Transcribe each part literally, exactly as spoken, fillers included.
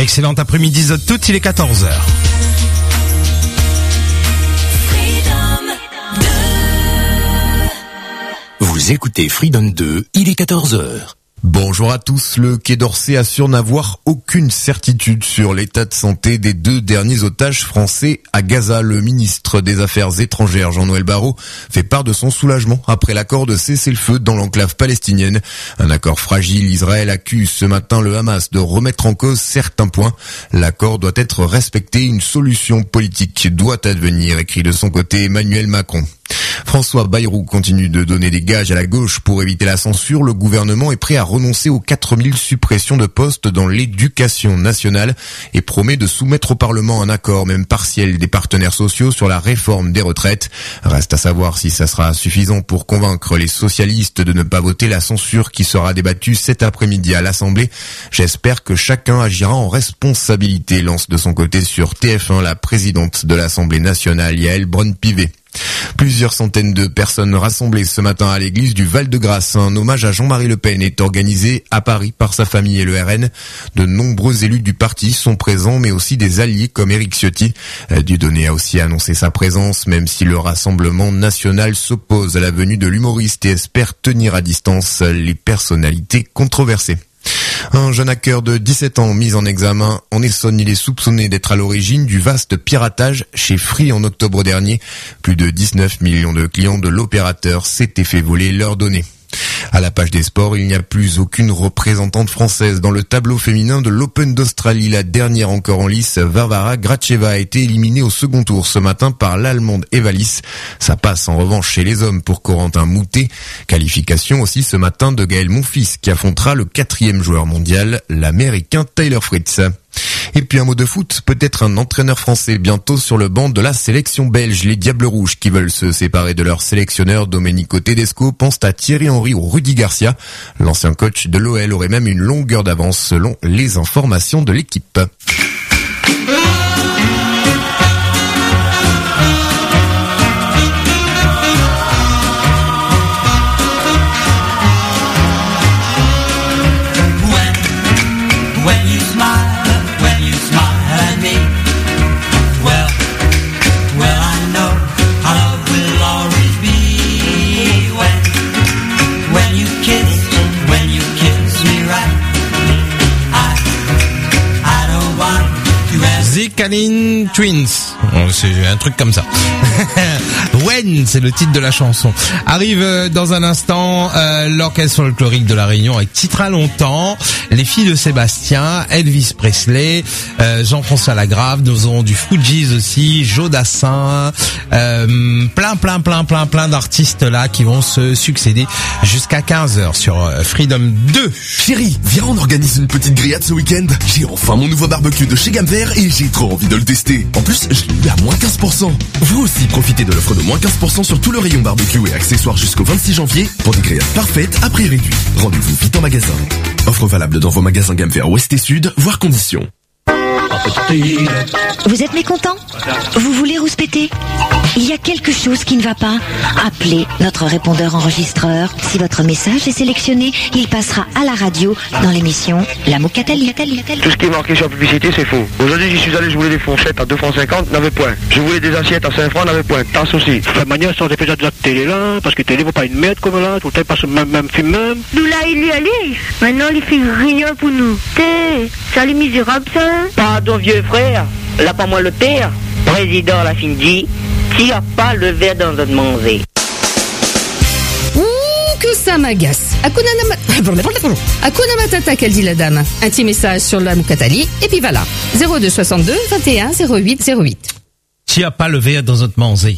Excellent après-midi à toutes, il est quatorze heures. Vous écoutez Freedom deux, il est quatorze heures. Bonjour à tous, le Quai d'Orsay assure n'avoir aucune certitude sur l'état de santé des deux derniers otages français à Gaza. Le ministre des Affaires étrangères, Jean-Noël Barrot, fait part de son soulagement après l'accord de cessez-le-feu dans l'enclave palestinienne. Un accord fragile, Israël accuse ce matin le Hamas de remettre en cause certains points. L'accord doit être respecté, une solution politique doit advenir, écrit de son côté Emmanuel Macron. François Bayrou continue de donner des gages à la gauche pour éviter la censure. Le gouvernement est prêt à renoncer aux quatre mille suppressions de postes dans l'éducation nationale et promet de soumettre au Parlement un accord, même partiel, des partenaires sociaux sur la réforme des retraites. Reste à savoir si ça sera suffisant pour convaincre les socialistes de ne pas voter la censure qui sera débattue cet après-midi à l'Assemblée. J'espère que chacun agira en responsabilité, lance de son côté sur T F un la présidente de l'Assemblée nationale, Yael Braun-Pivet. Plusieurs centaines de personnes rassemblées ce matin à l'église du Val-de-Grâce. Un hommage à Jean-Marie Le Pen est organisé à Paris par sa famille et le R N. De nombreux élus du parti sont présents, mais aussi des alliés comme Éric Ciotti. Dieudonné a aussi annoncé sa présence, même si le Rassemblement national s'oppose à la venue de l'humoriste et espère tenir à distance les personnalités controversées. Un jeune hacker de dix-sept ans mis en examen en Essonne, il est soupçonné d'être à l'origine du vaste piratage chez Free en octobre dernier. Plus de dix-neuf millions de clients de l'opérateur s'étaient fait voler leurs données. À la page des sports, il n'y a plus aucune représentante française dans le tableau féminin de l'Open d'Australie. La dernière encore en lice, Varvara Gracheva, a été éliminée au second tour ce matin par l'Allemande Evalis. Ça passe en revanche chez les hommes pour Corentin Moutet. Qualification aussi ce matin de Gaël Monfils qui affrontera le quatrième joueur mondial, l'Américain Tyler Fritz. Et puis un mot de foot, peut-être un entraîneur français bientôt sur le banc de la sélection belge. Les Diables Rouges qui veulent se séparer de leur sélectionneur Domenico Tedesco pensent à Thierry Henry ou Rudy Garcia. L'ancien coach de l'O L aurait même une longueur d'avance selon les informations de l'équipe. Canine Twins, c'est un truc comme ça. When, c'est le titre de la chanson. Arrive dans un instant euh, l'orchestre folklorique de la Réunion avec Titre à longtemps, les filles de Sébastien, Elvis Presley, euh, Jean-François Lagrave, nous aurons du Fujis aussi, Joe Dassin, euh, plein plein plein plein plein d'artistes là qui vont se succéder jusqu'à quinze heures sur euh, Freedom deux. Chérie, viens, on organise une petite grillade ce week-end. J'ai enfin mon nouveau barbecue de chez Gamme Vert et j'ai trop envie de le tester. En plus, je l'ai eu à moins quinze pour cent. Vous aussi, profitez de l'offre de moins quinze pour cent sur tout le rayon barbecue et accessoires jusqu'au vingt-six janvier pour des grillades parfaites à prix réduit. Rendez-vous vite en magasin. Offre valable dans vos magasins Gamme Vert Ouest et Sud, voire conditions. Vous êtes mécontent? Vous voulez rouspéter? Il y a quelque chose qui ne va pas? Appelez notre répondeur enregistreur. Si votre message est sélectionné, il passera à la radio dans l'émission La Moucatali. Tout ce qui est marqué sur la publicité, c'est faux. Aujourd'hui, j'y suis allé, je voulais des fourchettes à deux francs cinquante, n'avait point. Je voulais des assiettes à cinq francs, n'avait point. Tasse aussi. De toute manière, ça, on a déjà de la télé là, parce que télé vaut pas une merde comme là, tout le temps passe le même, même film même. Nous là, il y allait. Maintenant, il fait rien pour nous. T'es, ça les misérables, ça. Pardon, vieux frère. Là, pas moi le père. Président la fin dit, s'il n'y a pas le verre dans notre manger. Ouh, que ça m'agace. Hakuna Matata. Hakuna Matata, qu'elle dit la dame. Un petit message sur la Mukatali, et puis voilà. zéro deux soixante-deux vingt et un zéro huit zéro huit. S'il n'y a pas le verre dans notre manger.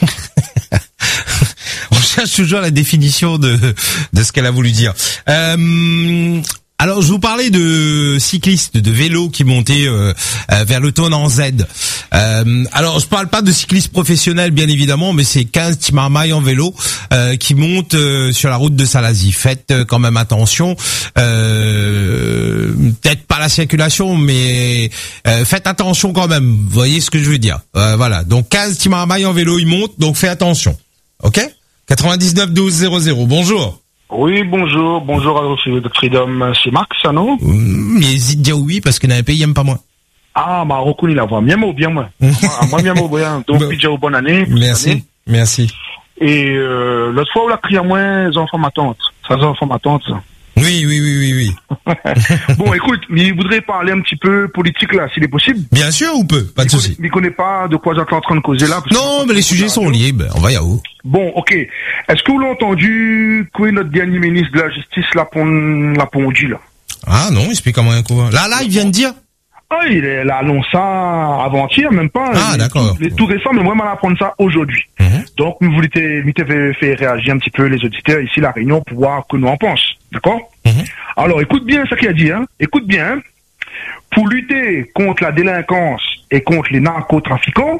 On cherche toujours la définition de de ce qu'elle a voulu dire. Euh, alors, je vous parlais de cyclistes, de vélos qui montaient euh, euh, vers le tournant Z. Euh, alors, je parle pas de cyclistes professionnels, bien évidemment, mais c'est quinze timarmailles en vélo euh, qui montent euh, sur la route de Salazie. Faites euh, quand même attention. Euh, peut-être pas la circulation, mais euh, faites attention quand même. Vous voyez ce que je veux dire. Euh, voilà. Donc, quinze timarmailles en vélo, ils montent, donc faites attention. Ok ? quatre-vingt-dix-neuf douze zéro zéro. Bonjour. Oui, bonjour, bonjour à Freedom, c'est Max, ça non? Mais hésite dire oui parce que dans un pays, il aime pas moi. Ah, bah, reconnu la voix. Bien, moi, bien, moi. Moi, bien, moi, bien. Donc, puis, déjà, bonne année. Merci. Année. Merci. Et, euh, l'autre fois, on l'a crié à moi, les enfants, ma tante. Ça, les enfants, ma tante, ça. Oui, oui, oui, oui, oui. Bon, écoute, mais il voudrait parler un petit peu politique, là, s'il est possible. Bien sûr, ou peu. Pas de souci. Mais il connaît pas de quoi j'étais en train de causer là. Non, mais les sujets sont liés. Ben, on va y aller. Bon, ok. Est-ce que vous l'avez entendu, que notre dernier ministre de la Justice l'a pondu, là? Ah, non, explique-moi un coup. Là, là, il vient de dire. Ah, il a annoncé ça avant-hier, même pas. Ah, il, d'accord. Il est tout récent, mais moi, je vais apprendre ça aujourd'hui. Mm-hmm. Donc, nous voulons faire réagir un petit peu les auditeurs ici, la Réunion, pour voir ce que nous en pensons. D'accord? Mm-hmm. Alors, écoute bien ce qu'il a dit, hein. Écoute bien. Pour lutter contre la délinquance et contre les narcotrafiquants,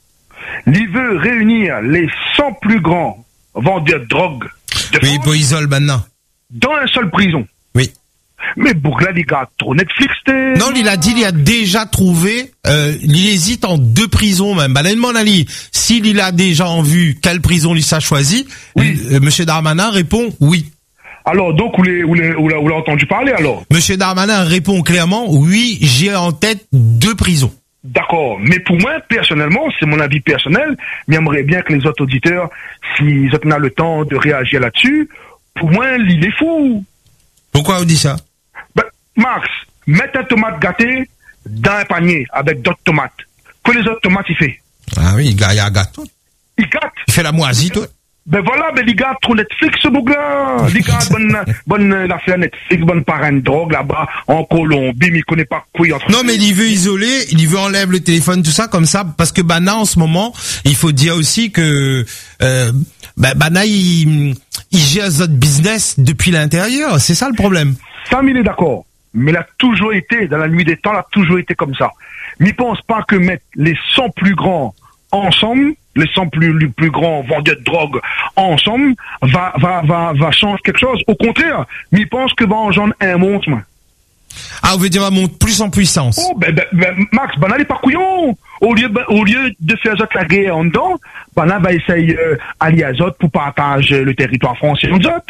il veut réunir les cent plus grands vendeurs de drogue de oui, pour isoler maintenant. Dans une seule prison. Oui. Mais Bourgla, les gars, trop Netflix, t'es... Non, il a dit, il a déjà trouvé, euh, il hésite en deux prisons même. Bah, demande Ali, s'il il a déjà en vue quelle prison il s'est choisi, oui. euh, Monsieur Darmanin répond oui. Alors, donc, vous l'avez entendu parler, alors? Monsieur Darmanin répond clairement, oui, j'ai en tête deux prisons. D'accord. Mais pour moi, personnellement, c'est mon avis personnel, mais j'aimerais bien que les autres auditeurs, s'ils ont le temps de réagir là-dessus, pour moi, il est fou. Pourquoi on dit ça? Ben, Max, mets un tomate gâté dans un panier avec d'autres tomates. Que les autres tomates, il fait? Ah oui, il gâte, il gâte. Il gâte. Il fait la moisie, toi. Ben voilà, ben les gars, trop Netflix, ce bouc-là. Les gars, bonne, bonne, l'affaire Netflix, bonne parrain de drogue, là-bas, en Colombie, mais il connaît pas quoi entre. Non, mais il veut isoler, il veut enlever le téléphone, tout ça, comme ça, parce que Bana, en ce moment, il faut dire aussi que, euh, ben, Bana, il, il gère notre business depuis l'intérieur. C'est ça le problème. Sam, il est d'accord. Mais il a toujours été, dans la nuit des temps, il a toujours été comme ça. Mais il pense pas que mettre les cent plus grands ensemble, les cent plus, les plus grands vendeurs de drogue ensemble, va, va, va, va changer quelque chose. Au contraire, mais il pense que va engendrer un monstre, moi. Ah, vous voulez dire, va monter plus en puissance. Oh, ben, ben, ben Max, ben, n'allez pas couillon. Au lieu, ben, au lieu de faire autres la guerre en dedans, ben, là, ben, essaye, euh, aller à autres pour partager le territoire français en autres.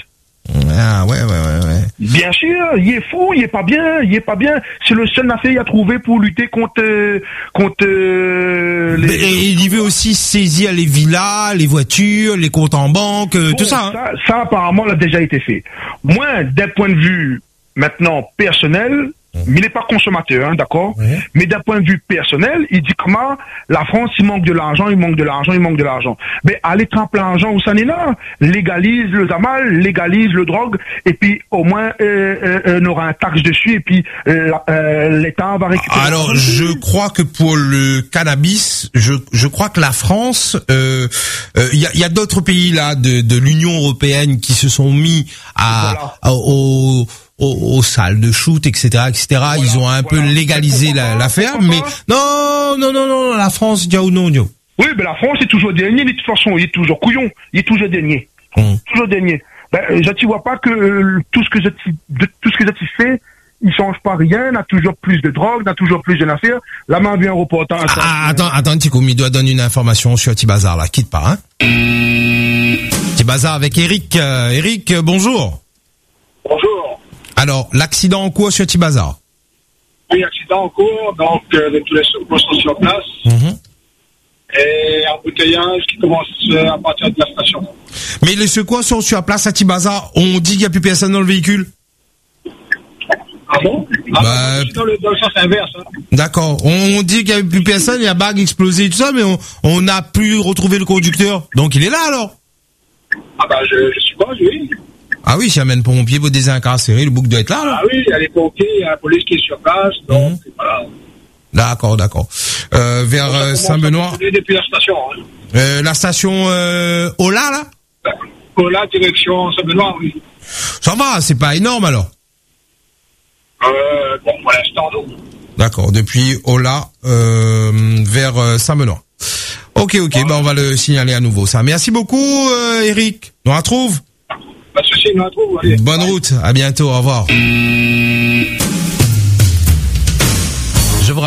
Ah, ouais, ouais, ouais, ouais. Bien sûr, il est fou, il est pas bien, il est pas bien. C'est le seul affaire qu'il a trouvé pour lutter contre, euh, contre, euh, les... Et il veut aussi saisir les villas, les voitures, les comptes en banque, euh, bon, tout ça. Ça, hein. ça, apparemment, l'a déjà été fait. Moi, d'un point de vue, maintenant, personnel, mais il n'est pas consommateur, hein, d'accord? Mmh. Mais d'un point de vue personnel, il dit comment la France, il manque de l'argent, il manque de l'argent, il manque de l'argent. Mais allez tremper l'argent où ça n'est là. Légalise le zamal, légalise le drogue, et puis au moins euh, euh, on aura un taxe dessus, et puis euh, euh, l'État va récupérer. Alors, je crois que pour le cannabis, je je crois que la France, il euh, euh, y a, y a d'autres pays là de, de l'Union européenne qui se sont mis à, voilà. à au Aux, aux salles de shoot, et cetera, et cetera. Voilà, ils ont un voilà. peu légalisé l'affaire, la, mais non, non, non, non, la France, dia ou non, dia. Oui, mais la France est toujours dernier, de toute façon, il est toujours couillon, il est toujours dernier, mmh. toujours dernier. Ben, je ne vois pas que euh, tout ce que je de, tout ce que je fait, il change pas rien, n'a toujours plus de drogue, n'a toujours plus d'une affaire. La main vient au reportage. Ah, attends, attends, Tico, il doit donner une information sur Tibazar, là, quitte pas, hein. Tibazar avec Eric, euh, Eric, euh, bonjour. Bonjour. Alors, l'accident en cours sur Tibazar. Oui, accident en cours, donc euh, tous les secours sont sur place. Mmh. Et embouteillage qui commence euh, à partir de la station. Mais les secours sont sur place à Tibazar. On dit qu'il n'y a plus personne dans le véhicule. Ah bon? Ah, bah, dans, le, dans le sens inverse. Hein. D'accord. On, on dit qu'il n'y avait plus personne, il y a bague explosée et tout ça, mais on n'a plus retrouvé le conducteur. Donc il est là alors? Ah bah je, je suppose, oui. Ah oui, si amène pompier pour désincarcérer, le bouc doit être là, là. Ah oui, il y a les pompiers, il y a la police qui est sur place, donc mmh. voilà. D'accord, d'accord. Euh, vers euh, Saint-Benoît. Depuis la station. Hein. Euh, la station euh, Ola, là? Ola, direction Saint-Benoît, oui. Ça va, c'est pas énorme alors? Euh, bon, pour l'instant, non. D'accord, depuis Ola euh, vers euh, Saint-Benoît. Ok, ok, ah. bah on va le signaler à nouveau, ça. Merci beaucoup, euh, Eric. On la retrouve? Pas de souci, on la retrouve. Allez. Bonne route, à bientôt, au revoir. Je vous rappelle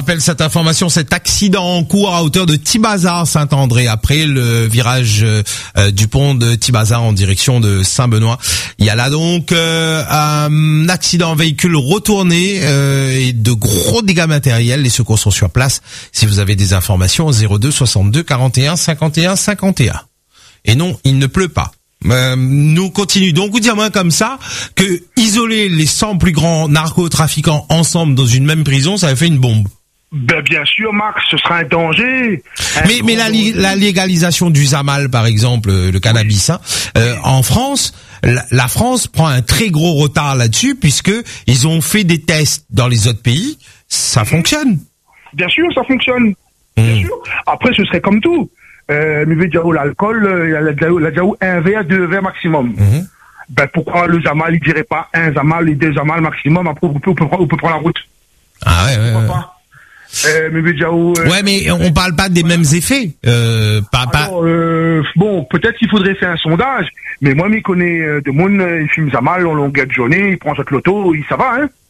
rappelle cette information, cet accident en cours à hauteur de Thibazard-Saint-André, après le virage euh, du pont de Thibazard en direction de Saint-Benoît. Il y a là donc euh, un accident véhicule retourné euh, et de gros dégâts matériels. Les secours sont sur place. Si vous avez des informations, zéro deux soixante-deux quarante et un cinquante et un cinquante et un. Et non, il ne pleut pas. Euh, nous continuons donc vous dire moi comme ça que isoler les cent plus grands narcotrafiquants ensemble dans une même prison, ça a fait une bombe. Ben bien sûr, Max, ce sera un danger. Un mais mais la, danger. la légalisation du Zamal, par exemple, le cannabis, hein, euh, en France, la, la France prend un très gros retard là-dessus puisque ils ont fait des tests dans les autres pays, ça fonctionne. Bien sûr, ça fonctionne. Bien mmh. sûr. Après, ce serait comme tout. Euh, mais déjà, l'alcool, il y a déjà un verre, deux verres maximum. Mmh. Ben, pourquoi le Zamal, il dirait pas un Zamal et deux Zamal maximum, après, on peut, on peut, on peut prendre la route. Ah ouais, ouais, ouais. Pas euh, mais déjà, euh, ouais, mais on parle pas des mêmes effets. Euh, pas, alors, euh, bon, peut-être qu'il faudrait faire un sondage, mais moi, je connais de monde, il fume Zamal en longueur de journée, il prend cette loto, il, ça va, hein.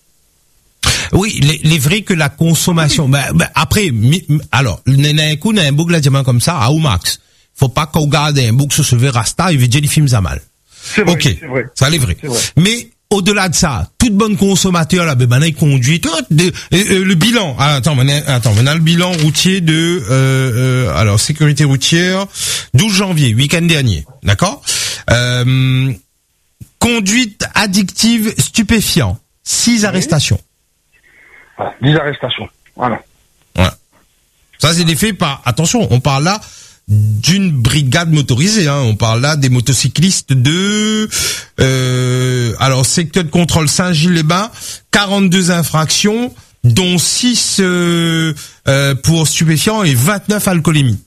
Oui, les, les vrais que la consommation. Bah, bah, après, mi, alors, n'a un coup, n'a un bouc là, diamant comme ça, à ou max. Faut pas qu'on garde un bouc sur ce verre rasta, il veut dire les films à mal. C'est vrai. Ok. C'est vrai. Ça, c'est vrai. C'est vrai. Mais, au-delà de ça, toute bonne consommateur, là, ben, maintenant, il conduit, tout, de, euh, le bilan. Ah, attends, maintenant, attends, maintenant, le bilan routier de, euh, euh, alors, sécurité routière, douze janvier, week-end dernier. D'accord? Euh, conduite addictive stupéfiant. Six oui. arrestations. Voilà, dix arrestations. Voilà. Voilà. Ça, c'est des faits par, attention, on parle là d'une brigade motorisée, hein. On parle là des motocyclistes de, euh, alors, secteur de contrôle Saint-Gilles-les-Bains, quarante-deux infractions, dont six, euh, euh, pour stupéfiants et vingt-neuf alcoolémies.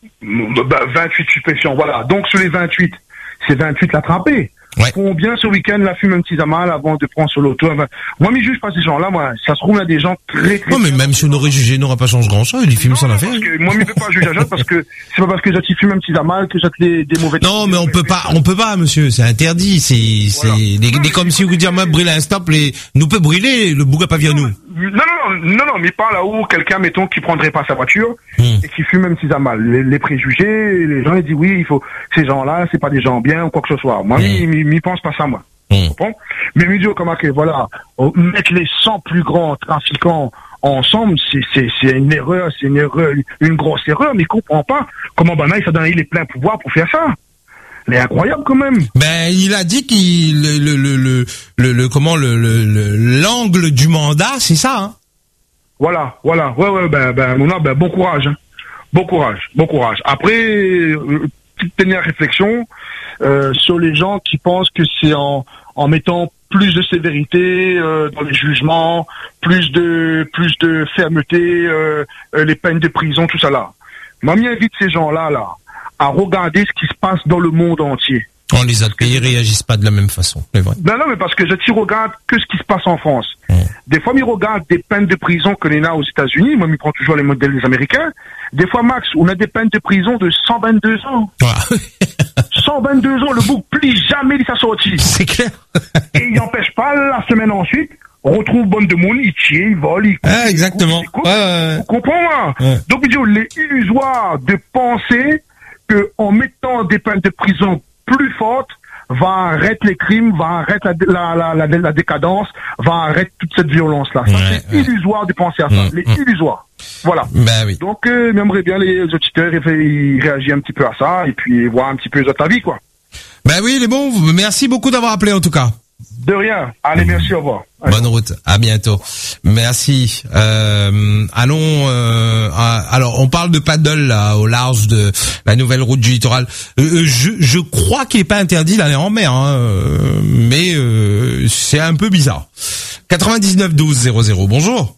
Bah, vingt-huit stupéfiants, voilà. Donc, sur les vingt-huit, c'est vingt-huit l'attrapé. Ouais. Combien ce week-end la fume un petit Zamal avant de prendre sur l'auto? Moi, mais juge pas ces gens-là, moi. Ça se trouve, il y a des gens très, très. Non, mais même si on aurait jugé, n'aura pas changé grand-chose. Les films s'en a fait. Moi, je ne peux pas juger à Jacques parce que c'est pas parce que j'attire fume un petit Zamal que j'attire des, des mauvais. Non, mais on peut pas, on peut pas, monsieur. C'est interdit. C'est, c'est, voilà. des, des comme si vous dire, moi, brûler un stop, les, nous peut brûler, le bouga pas vient nous. Non, non, non, non, non, mais pas là-haut, quelqu'un, mettons, qui prendrait pas sa voiture, mmh. et qui fume un petit Zamal. Les, les préjugés, les gens, ils disent oui, il faut, ces gens-là, c'est pas des gens bien ou quoi que ce soit. Moi, mmh. m'y pense pas ça, moi. Mmh. Bon. Mais Midio, comment que, voilà, mettre les cent plus grands trafiquants ensemble, c'est, c'est, c'est une erreur, c'est une erreur, une grosse erreur, mais il comprend pas comment Banaï, ça donne les pleins pouvoirs pour faire ça. C'est incroyable quand même. Ben, il a dit qu'il le le le le, le, le comment le, le, le l'angle du mandat, c'est ça, hein. Voilà, voilà. Ouais, ouais, ben, ben, mon ben, bon courage, hein. Bon courage, bon courage. Après, euh, petite dernière réflexion euh, sur les gens qui pensent que c'est en en mettant plus de sévérité euh, dans les jugements, plus de plus de fermeté, euh, euh, les peines de prison, tout ça là. Moi, m'invite ces gens-là là. à regarder ce qui se passe dans le monde entier. Oh, les autres pays réagissent pas de la même façon, c'est vrai. Ben non, mais parce que je ne regarde que ce qui se passe en France. Mmh. Des fois, je regarde des peines de prison que l'on a aux États-Unis. Moi, je prends toujours les modèles des Américains. Des fois, Max, on a des peines de prison de cent vingt-deux ans. Ouais. cent vingt-deux ans, le bouc plie jamais de sa sortie. C'est clair. Et il n'empêche pas, la semaine ensuite, on retrouve bonne de monde, il tire, il vole, il coupe. Ah, exactement. Il coupe, ouais, ouais. Vous comprenez, ouais. Donc, il est illusoire de penser que en mettant des peines de prison plus fortes, va arrêter les crimes, va arrêter la, la, la, la, la décadence, va arrêter toute cette violence-là. Ça, ouais, c'est ouais. illusoire de penser à ça. Mmh, c'est mmh. illusoire. Voilà. Ben oui. Donc, euh, j'aimerais bien les auditeurs ils réagissent un petit peu à ça et puis voir un petit peu les autres avis, quoi. Ben oui, les bons. Merci beaucoup d'avoir appelé, en tout cas. De rien. Allez, merci, au revoir. Allez. Bonne route. À bientôt. Merci. Euh, allons. Euh, à, alors, on parle de paddle là au large de la nouvelle route du littoral. Euh, je, je crois qu'il n'est pas interdit d'aller en mer, hein, euh, mais euh, c'est un peu bizarre. quatre-vingt-dix-neuf douze zéro zéro. Bonjour.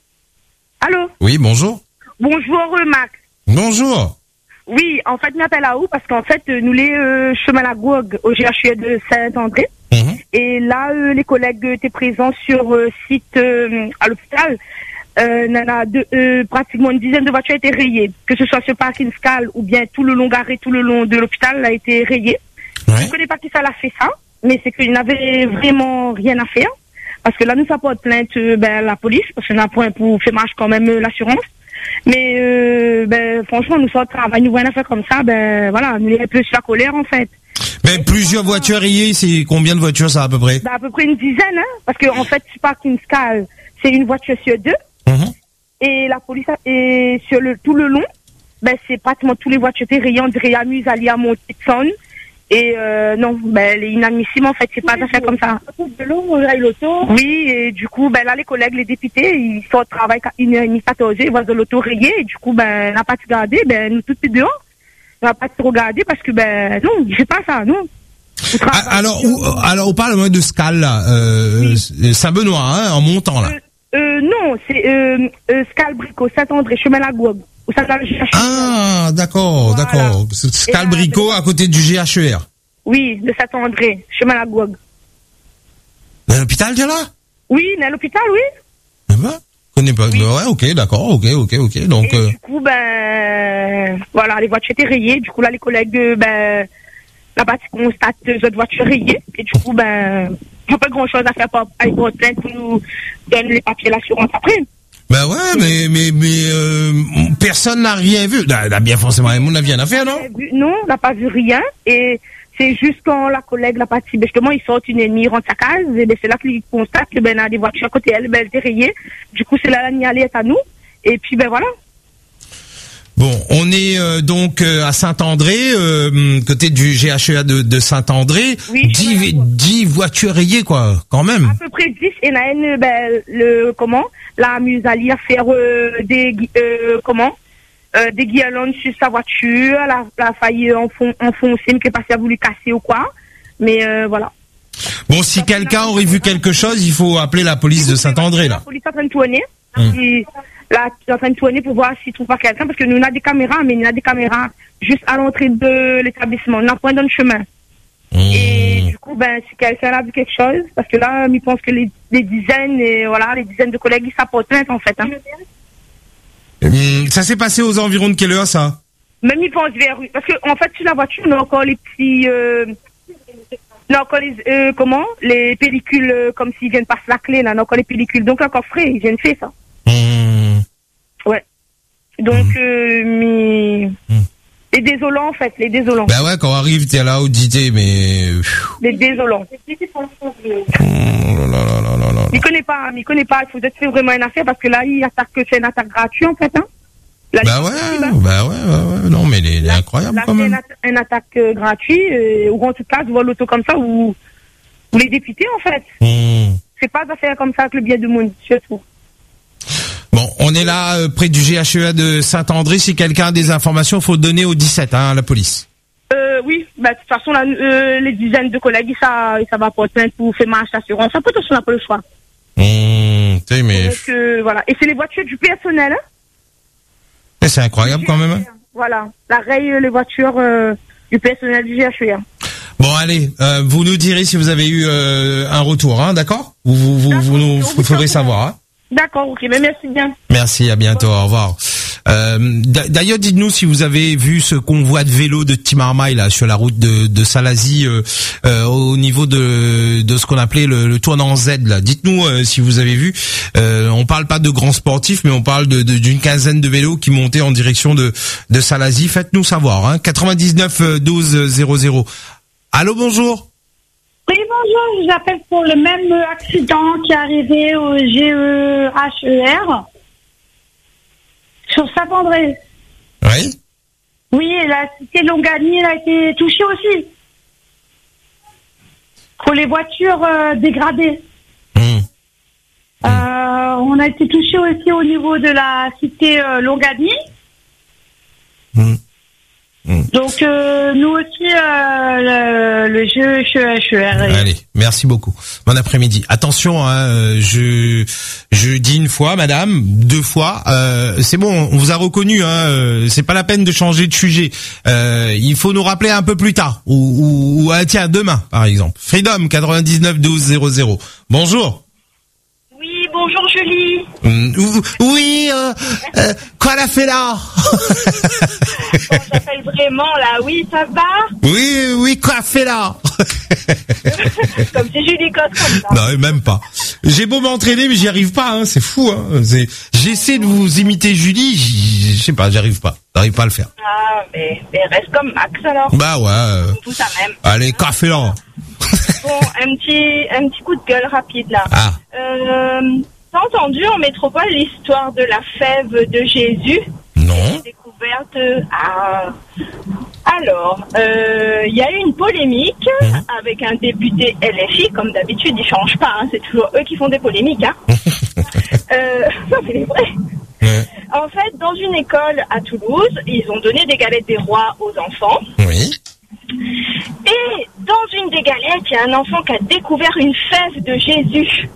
Allô. Oui, bonjour. Bonjour, Max. Bonjour. Oui, en fait, je m'appelle à où parce qu'en fait, nous les euh, chemin la Gouague au G H U de Saint-André. Mmh. Et là, euh, les collègues étaient présents sur euh, site euh, à l'hôpital. Euh, nana, de, euh, pratiquement une dizaine de voitures étaient rayées, que ce soit sur parking Scal ou bien tout le long garé, tout le long de l'hôpital a été rayé. Ouais. Je ne connais pas qui ça l'a fait ça, mais c'est qu'il n'avait vraiment rien à faire. Parce que là, nous, ça porte plainte, euh, ben, la police, parce qu'on a un point pour faire marche quand même euh, l'assurance. Mais, euh, ben, franchement, nous sortons travail, nous voyons une affaire comme ça, ben, voilà, nous, il y a un peu sur la colère, en fait. Mais et plusieurs voitures rayées, c'est combien de voitures, ça, à peu près? Ben, à peu près une dizaine, hein. Parce que, en fait, c'est pas qu'une scale, c'est une voiture sur deux. Mm-hmm. Et la police, a, et sur le, tout le long, ben, c'est pratiquement tous les voitures rayées, on dirait Amuse, Ali, à Montetson. Et euh, non, ben, elle est inadmissible en fait, c'est pas d'affaire comme ça. De l'eau, l'auto. Oui, et du coup, ben là, les collègues, les députés, ils sortent au travail une heure quatorze, ils voient de l'auto rayée, et du coup, ben, on n'a pas tout gardé, ben, nous tous dehors, on n'a pas tout regardé parce que, ben, non, je fais pas ça, non. Ah, alors, où, alors, on parle de Scale, là, euh, oui. Saint-Benoît, hein, en montant, là. Euh, euh non, c'est, euh, euh Scale Bricot, Saint-André, chemin la Gouague. Ah, d'accord, voilà. d'accord. Scalbrico à côté du G H E R. Oui, de Saint-André, chemin la Gouague. À l'hôpital, tu es là? Oui, à l'hôpital, oui. Ah ben, je connais pas. Oui. Ouais, ok, d'accord, ok, ok, ok. Donc. Et euh... du coup, ben, voilà, les voitures étaient rayées. Du coup, là, les collègues, ben, là-bas, tu constates deux autres voitures rayées. Et du coup, ben, il n'y a pas grand-chose à faire pour aller pour plainte pour nous donner les papiers l'assurance après. Ben ouais, mais mais mais euh, personne n'a rien vu. Là, bien forcément, on n'a rien à faire, non? Non, on n'a pas vu rien. Et c'est juste quand la collègue l'a partie, ben justement, ils sortent une ennemie, rentre sa case, et ben c'est là qu'ils constatent que ben il y a des voitures à côté d'elle, ben elle est rayée. Du coup, c'est là la nialée est à nous. Et puis ben voilà. Bon, on est euh, donc euh, à Saint-André, euh, côté du G H E A de, de Saint-André. Oui, dix, dix voitures rayées, quoi, quand même. À peu près dix. Et là, une, ben, le, comment, la amuse à lire faire euh, des, euh, comment, euh, des guirlandes sur sa voiture. La, la failli enfon, enfoncer, mais qui est passé à voulu casser ou quoi. Mais euh, voilà. Bon, si quelqu'un aurait vu quelque chose, il faut appeler la police de Saint-André, là. La police est en train de tourner. Hum. Et, là, tu es en train de tourner pour voir s'il trouve pas quelqu'un, parce que nous, on a des caméras, mais on a des caméras juste à l'entrée de l'établissement. On n'a point dans le chemin. Mmh. Et du coup, ben, si quelqu'un a vu quelque chose, parce que là, il pense que les, les dizaines, et voilà, les dizaines de collègues, ils s'apportent plainte, en fait, hein. Mmh. Ça s'est passé aux environs de quelle heure, ça? Même ils pensent vers, parce que, en fait, sur la voiture, on a encore les petits, euh, on a encore les, euh, comment? Les pellicules, euh, comme s'ils viennent passer la clé, là, on a encore les pellicules. Donc, encore frais, ils viennent faire ça. Mmh. Ouais. Donc, mmh. euh, mais... Mmh. Les désolants, en fait, les désolants. Ben ouais, quand on arrive, t'es à la audité, mais... Les désolants. Oh là là là là là. Il connaît pas, il connaît pas, il faut faire vraiment une affaire, parce que là, il attaque que c'est une attaque gratuite, en fait, hein. Là, bah ouais, bah ouais, ouais, ouais, non, mais il est incroyable, là, quand même. Là, c'est une attaque euh, gratuite, euh, ou en tout cas, tu vois l'auto comme ça, ou, ou les députés, en fait. Mmh. C'est pas d'affaire comme ça avec le bien du monde, je trouve. Bon, on est là euh, près du G H E A de Saint-André. Si quelqu'un a des informations, faut donner au dix-sept, hein, à la police. Euh, oui, bah, de toute façon, là, euh, les dizaines de collègues, ça, ça va porter plainte pour faire marche d'assurance. Ça peut on n'a pas le choix. Mmh, t'sais, mais... Donc, euh, voilà. Et c'est les voitures du personnel, hein. Et c'est incroyable, quand même, hein. Voilà. La raye, les voitures, euh, du personnel du G H E A. Bon, allez, euh, vous nous direz si vous avez eu, euh, un retour, hein, d'accord? Vous, vous, vous, vous nous vous ferez savoir, hein. D'accord, ok, mais merci bien. Merci, à bientôt, au revoir. Euh, d'ailleurs, dites-nous si vous avez vu ce convoi de vélos de Timarmaille là sur la route de, de Salazie, euh, euh, au niveau de, de ce qu'on appelait le, le tournant Z là. Dites-nous euh, si vous avez vu. Euh, on parle pas de grands sportifs, mais on parle de, de, d'une quinzaine de vélos qui montaient en direction de, de Salazie. Faites-nous savoir. Hein, quatre-vingt-dix-neuf douze zéro zéro. Allô, bonjour. Oui, bonjour, je vous appelle pour le même accident qui est arrivé au G E H E R sur Saint-André. Oui. Oui, et la cité Longani, elle a été touchée aussi. Pour les voitures euh, dégradées. Mmh. Euh, on a été touché aussi au niveau de la cité euh, Longani. Mmh. Donc euh, nous aussi euh, le, le jeu H E R. Allez, merci beaucoup. Bon après-midi. Attention, hein, je je dis une fois, madame, deux fois. Euh, c'est bon, on vous a reconnu. Hein, c'est pas la peine de changer de sujet. Euh, il faut nous rappeler un peu plus tard ou ou, ou ah, tiens demain par exemple. Freedom quatre-vingt-dix-neuf douze zéro zéro. Bonjour. Oui, bonjour Julie. Mmh, oui, euh, euh, quoi la fait là? Bon, j'appelle vraiment là, oui, ça va? Oui, oui, quoi fait là? Comme si Julie Coste comme ça. Non, même pas. j'ai beau m'entraîner, mais j'y arrive pas, hein, c'est fou, hein. C'est, j'essaie de vous imiter Julie, je sais pas, j'arrive pas, j'arrive pas à le faire. Ah, mais, mais reste comme Max alors. Bah ouais. Euh... Tout ça même. Allez, café là. Bon, un petit, un petit coup de gueule rapide là. Ah. Euh, t'as entendu en métropole l'histoire de la fève de Jésus? Non. Découverte. Ah. Alors, il euh, y a eu une polémique mmh. avec un député L F I, comme d'habitude, ils changent pas, hein, c'est toujours eux qui font des polémiques. Hein. euh, non, mais c'est vrai. Mmh. En fait, dans une école à Toulouse, ils ont donné des galettes des rois aux enfants. Oui. Et dans une des galettes, il y a un enfant qui a découvert une fève de Jésus.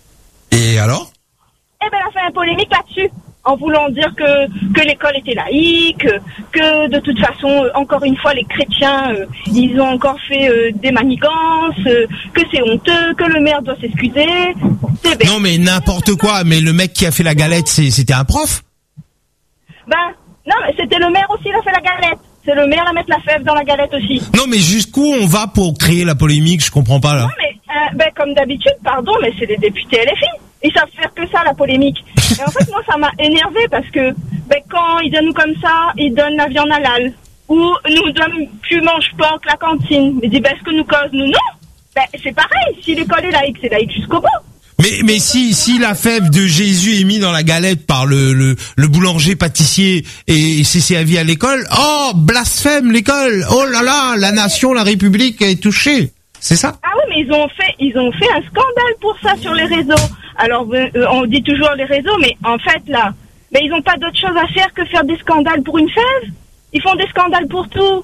Et alors? Eh ben, elle a fait une polémique là-dessus. En voulant dire que, que l'école était laïque, que de toute façon, encore une fois, les chrétiens, euh, ils ont encore fait euh, des manigances, euh, que c'est honteux, que le maire doit s'excuser. C'est non mais n'importe quoi, mais le mec qui a fait la galette, c'est, c'était un prof? Ben, non mais c'était le maire aussi qui a fait la galette. C'est le maire à mettre la fève dans la galette aussi. Non mais jusqu'où on va pour créer la polémique, je comprends pas là. Non mais, euh, ben comme d'habitude, pardon, mais c'est des députés L F I. Ils savent faire que ça, la polémique. Et en fait, moi, ça m'a énervé parce que ben, quand ils donnent nous comme ça, ils donnent la viande halal. Ou nous donnent plus mange porc la cantine. Ils disent, ben, est-ce que nous cause nous? Non. Ben, c'est pareil. Si l'école est laïque, c'est laïque jusqu'au bout. Mais, mais si, si la fève de Jésus est mise dans la galette par le, le, le boulanger pâtissier et c'est servi à l'école, oh, blasphème l'école. Oh là là, la nation, la République est touchée. C'est ça? Ah oui, mais ils ont fait, ils ont fait un scandale pour ça sur les réseaux. Alors, euh, on dit toujours les réseaux, mais en fait, là, mais ils n'ont pas d'autre chose à faire que faire des scandales pour une fève. Ils font des scandales pour tout.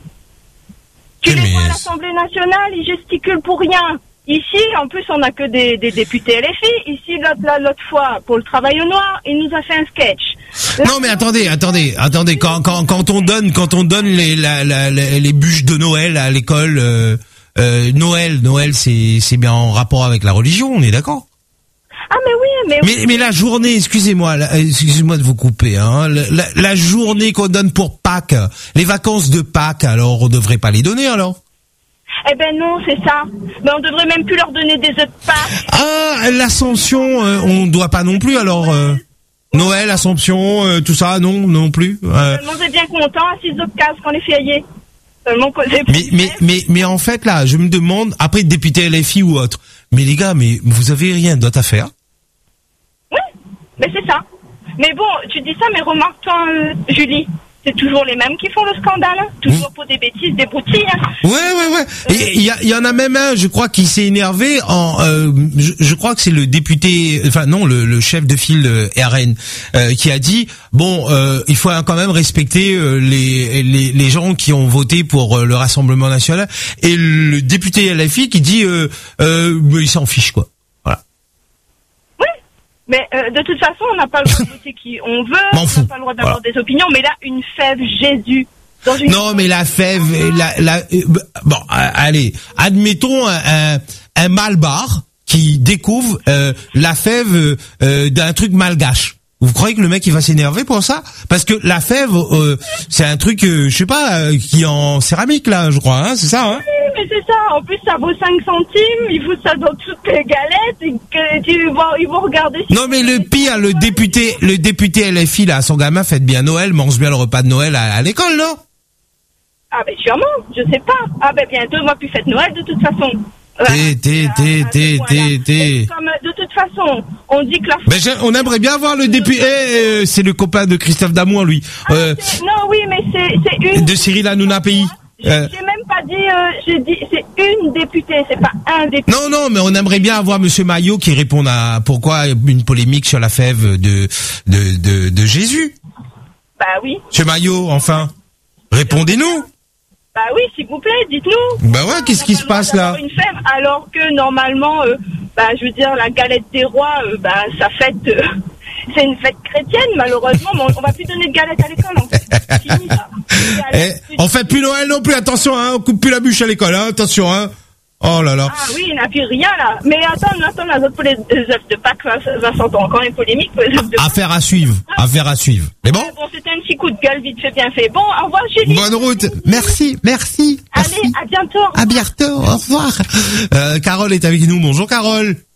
Tu mais les vois à l'Assemblée nationale, ils gesticulent pour rien. Ici, en plus, on n'a que des, des députés L F I. Ici, l'autre, là, l'autre fois, pour le travail au noir, il nous a fait un sketch. Là, non, mais attendez, attendez, attendez. Quand, quand, quand on donne, quand on donne les, la, la, la, les bûches de Noël à l'école, euh, euh, Noël, Noël, c'est, c'est bien en rapport avec la religion, on est d'accord? Ah mais oui, mais oui. Mais, mais la journée, excusez-moi, la, excusez-moi de vous couper, hein, la, la, la journée qu'on donne pour Pâques, les vacances de Pâques, alors on devrait pas les donner alors? Eh ben non, c'est ça. Mais on devrait même plus leur donner des œufs de Pâques. Ah, l'Assomption, euh, on doit pas non plus alors. Euh, Noël, Assomption, euh, tout ça, non, non plus. Euh. Seulement c'est bien content à six autres cases qu'on les fériés. Seulement mais mais mais mais en fait là, je me demande après député L F I ou autre. Mais les gars, mais vous avez rien d'autre à faire? Oui, mais c'est ça. Mais bon, tu dis ça, mais remarque-toi, euh, Julie, c'est toujours les mêmes qui font le scandale, hein. Toujours mmh. pour des bêtises, des broutilles. Hein. Ouais, ouais, ouais. Et il y, y en a même un, je crois, qui s'est énervé en. Euh, je, je crois que c'est le député, enfin non, le, le chef de file euh, R N, euh, qui a dit bon, euh, il faut quand même respecter euh, les, les les gens qui ont voté pour euh, le Rassemblement national. Et le député L F I qui dit euh, euh, il s'en fiche quoi. Mais euh, de toute façon, on n'a pas le droit de voter qui on veut, on n'a pas le droit d'avoir voilà. des opinions, mais là, une fève Jésus. Dans une non, mais la fève, la, la, bon, allez, admettons un, un, un malbar qui découvre euh, la fève euh, d'un truc malgache. Vous croyez que le mec il va s'énerver pour ça? Parce que la fève, euh, c'est un truc, euh, je sais pas, euh, qui est en céramique là, je crois, hein, c'est ça, hein? Oui, mais c'est ça. En plus, ça vaut cinq centimes. Ils foutent ça dans toutes les galettes et que tu vas, ils vont regarder. Si non, mais le pire, le député, le député L F I là, son gamin fête bien Noël, mange bien le repas de Noël à, à l'école, non? Ah ben sûrement, je sais pas. Ah ben bientôt, moi plus fête Noël de toute façon. T'es, t'es, t'es, t'es, t'es, t'es. Comme de toute façon, on dit que la. Ben, on aimerait bien voir le député. Eh, euh, c'est le copain de Christophe Damour, lui. Ah, euh, non, oui, mais c'est, c'est une. De Cyril Hanouna Pays. Euh... J'ai même pas dit. Euh, j'ai dit, c'est une députée, c'est pas un député. Non, non, mais on aimerait bien avoir Monsieur Maillot qui réponde à pourquoi une polémique sur la fève de de de, de Jésus. Bah oui. Monsieur Maillot, enfin, répondez-nous. Bah oui, s'il vous plaît, dites-nous. Bah ouais, qu'est-ce qui se passe là? Une fève, alors que normalement, euh, bah je veux dire, la galette des rois, euh, bah ça fête, euh, c'est une fête chrétienne, malheureusement, mais on, on va plus donner de galettes à l'école. En fait. Fini, ça. Eh, on fait plus Noël non plus, attention, hein, on coupe plus la bûche à l'école, hein, attention, hein. Oh là là. Ah oui, il n'a plus rien là. Mais attends, attends, les autres pour les œufs de Pâques, ça, ça s'entend encore une polémique. Pour les œufs de affaire à suivre, affaire à suivre. Mais bon. Bon, c'était un petit coup de gueule vite fait, bien fait. Bon, au revoir Julie. Bonne route. Merci, merci. Allez, merci. à bientôt. À bientôt, au revoir. Euh, Carole est avec nous. Bonjour Carole.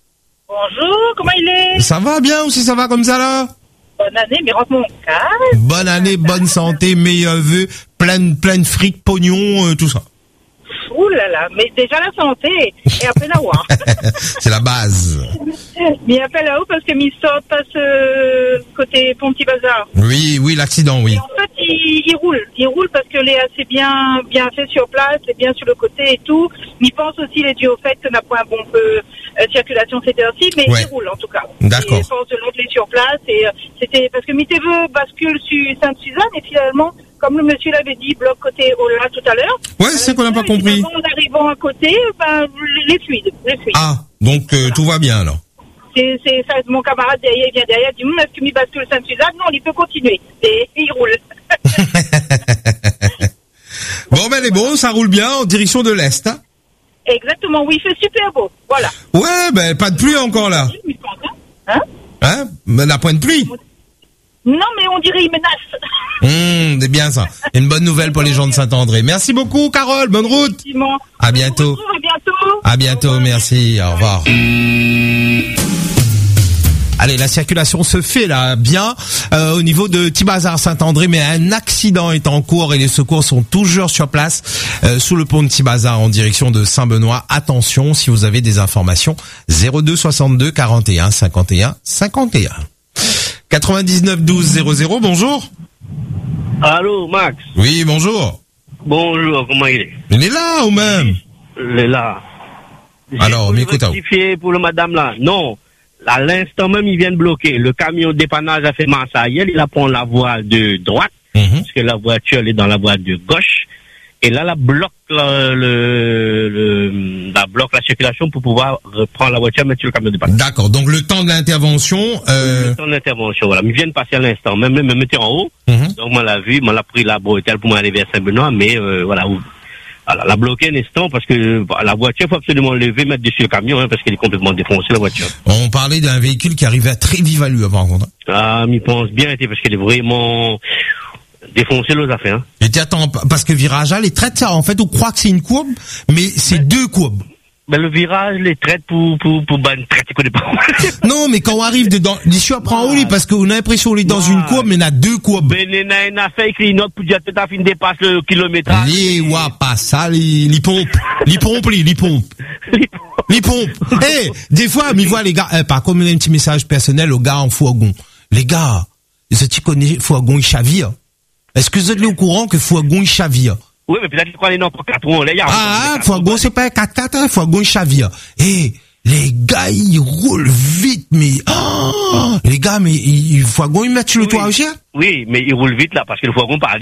Bonjour, comment il est? Ça va bien ou si ça va comme ça là? Bonne année, mais rentre mon calme. Bonne année, bonne santé, meilleurs vœux, plein, plein de fric, pognon, euh, tout ça. Ouh là là, mais déjà la santé, et après la voir. C'est la base. Mais après là-haut, parce que mes sortent passe euh, côté Pont Petit Bazar. Oui, oui, l'accident, oui. Et en fait, il, il roule. Il roule parce que les assez bien, bien fait sur place, c'est bien sur le côté et tout. Il pense aussi, il est dû au fait que n'a pas un bon peu euh, circulation ces heures-ci, mais Ouais. il roule en tout cas. D'accord. Il pense de l'autre, il est sur place et euh, c'était parce que Miteveux bascule sur Sainte-Suzanne et finalement, comme le monsieur l'avait dit, bloc côté Ola tout à l'heure. Ouais, c'est qu'on n'a pas compris. En arrivant à côté, ben, les fluides, les fluides. Ah, donc euh, tout va bien alors. C'est, c'est ça, mon camarade derrière, il vient derrière, il dit, hum, est-ce que mi bascule Sainte-Suzanne? Non, il peut continuer. Et il roule. Bon, ben les bons, ça roule bien en direction de l'Est. Hein. Exactement, oui, il fait super beau. Voilà. Ouais, ben pas de pluie encore là. Hein? Hein? Mais la pointe de pluie. Non, mais on dirait il menace. Hum, c'est bien ça. Une bonne nouvelle pour les gens de Saint-André. Merci beaucoup, Carole. Bonne route. À bientôt. À bientôt. À bientôt. Merci. Au revoir. Allez, la circulation se fait là bien euh, au niveau de Thibazar Saint-André, mais un accident est en cours et les secours sont toujours sur place euh, sous le pont de Thibazar en direction de Saint-Benoît. Attention, si vous avez des informations, zéro deux soixante-deux quarante et un cinquante et un cinquante et un. quatre-vingt-dix-neuf douze zéro zéro, bonjour. Allô, Max. Oui, bonjour. Bonjour, comment il est? Il est là ou même? Il est là. Alors, m'écoute. Rectifier pour le madame là. Non. À l'instant même, il vient de bloquer. Le camion de dépannage a fait Marseille. Il apprend la voie de droite, mm-hmm. parce que la voiture elle est dans la voie de gauche. Et là, la bloque la, le, le, la bloque la circulation pour pouvoir reprendre la voiture, mettre sur le camion de dépannage. D'accord. Donc le temps de l'intervention. Euh... Le temps de l'intervention, voilà. Ils viennent passer à l'instant. Même me mettez en haut. Mm-hmm. Donc moi l'a vu, moi l'a pris la bretelle pour m'arriver à Saint-Benoît, mais euh, voilà. Où, voilà, la bloqué un instant parce que bah, la voiture, il faut absolument lever, mettre dessus le camion, hein, parce qu'elle est complètement défoncée, la voiture. On parlait d'un véhicule qui arrivait à très vive allure, par contre. Ah, m'y pense bien, parce qu'elle est vraiment défoncée, l'autre affaire. Hein. Et tu attends, parce que virage là, les traites, ça, en fait, on croit que c'est une courbe, mais c'est mais, deux courbes. Ben, le virage, les traites pour, pour, pour, ben, traite, tu connais pas. Non, mais quand on arrive dedans, l'issue apprend où, parce qu'on a l'impression qu'on est dans une courbe, mais on a deux courbes. Ben, il y a une affaire écrit, une autre pour dire que ta fin dépasse le kilométrage. Les, ouais, pas ça, les, les pompes. Les pompes, les, les pompes. Les pompes. Eh, hey, des fois, m'y voit les gars, eh, par contre, un petit message personnel aux gars en fourgon. Les gars, est-ce que tu connais fourgon, il chavire? Est-ce que vous êtes au courant que fourgon, il chavire? Oui, mais peut-être qu'on est dans le quatre roues, là, y a Ah, fourgon, c'est pas un quatre quatre, hein, fourgon, il chavire. Eh, les gars, ils roulent vite, mais, oh, les gars, mais, ils, fourgon, ils mettent sur le oui. toit aussi, hein? Oui, mais ils roulent vite, là, parce que le fourgon parle.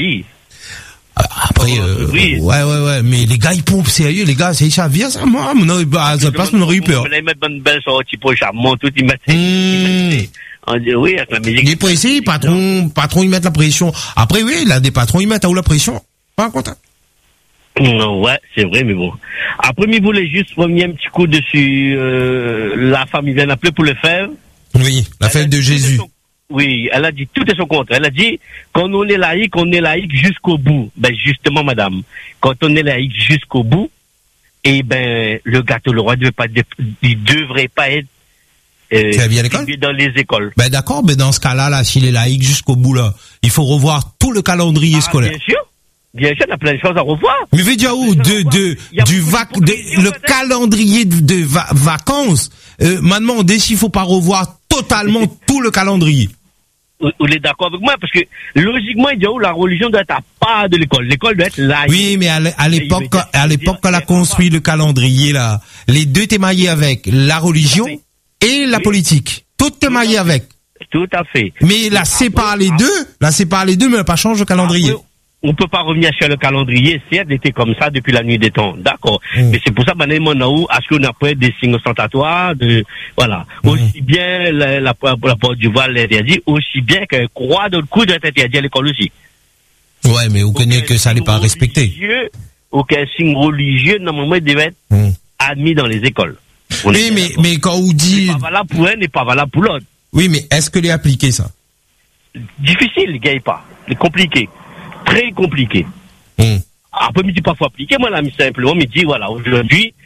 Après, euh, ouais, ouais, ouais, mais les gars, ils pompent sérieux, les gars, c'est chavire, ça, moi, mon aurait, à sa place, on aurait eu peur. Ils mettent une belle sortie pour charmant, tout, ils mettent, ils mettent, on dit, oui, avec la musique. Il est pressé, patron, patron, ils mettent la pression. Après, oui, là, des patrons, ils mettent à où la pression? Pas content. Non, ouais, c'est vrai, mais bon. Après, il voulait juste revenir un petit coup dessus, euh, la femme, il vient d'appeler pour le faire. Oui, la fête de Jésus. Son, oui, elle a dit, tout est son contre. Elle a dit, quand on est laïque, on est laïque jusqu'au bout. Ben, justement, madame, quand on est laïque jusqu'au bout, eh ben, le gâteau, le roi, ne devait pas, il devrait pas être, euh, c'est bien l'école? dans les écoles. Ben, d'accord, mais dans ce cas-là, là, s'il est laïque jusqu'au bout, là, il faut revoir tout le calendrier ah, scolaire. Bien sûr. Bien sûr, il y a plein de choses à revoir. Mais Védiaou, de, de, du vac, de, le calendrier de, de va, vacances, euh, maintenant, on décide, il faut pas revoir totalement tout le calendrier. Vous êtes d'accord avec moi? Parce que, logiquement, il dit, oh, la religion doit être à part de l'école. L'école doit être laïque. Oui, mais à l'époque, à l'époque, quand on a construit le calendrier, là, les deux étaient maillés avec la religion et la politique. Tout est maillé avec. Tout à fait. Mais la sépare les deux, la sépare les deux, mais elle pas change le calendrier. On peut pas revenir sur le calendrier, certes, était comme ça depuis la nuit des temps, d'accord. Mmh. Mais c'est pour ça, ben, on a ce qu'on appelle des signes ostentatoires, de, voilà. Mmh. Aussi bien la, la, la, la porte du voile interdit, aussi bien qu'un croix de coup doit être interdit à l'école aussi. Ouais, mais vous connaissez que ça n'est pas respecté. Aucun signe religieux, normalement, devait être mmh. admis dans les écoles. On oui, mais, mais quand on dit... C'est pas valable pour un, n'est pas valable pour l'autre. Oui, mais est-ce que les appliquer, ça? Difficile, les gars, pas. C'est compliqué. Très compliqué. Mmh. Après, il me dit parfois appliquer, moi, là, mais simplement, il me dit, voilà, aujourd'hui,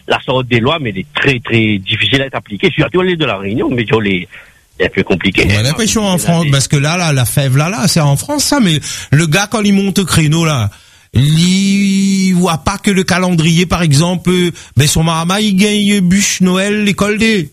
la sorte des lois, mais elle est très très difficile à être appliquée. Surtout les de la Réunion, mais sur les c'est un peu compliqué. On a l'impression en France, parce que là, là, la fève là, là, c'est en France ça, mais le gars quand il monte au créneau là, il voit pas que le calendrier, par exemple, euh, ben son marama il gagne bûche Noël, l'école des.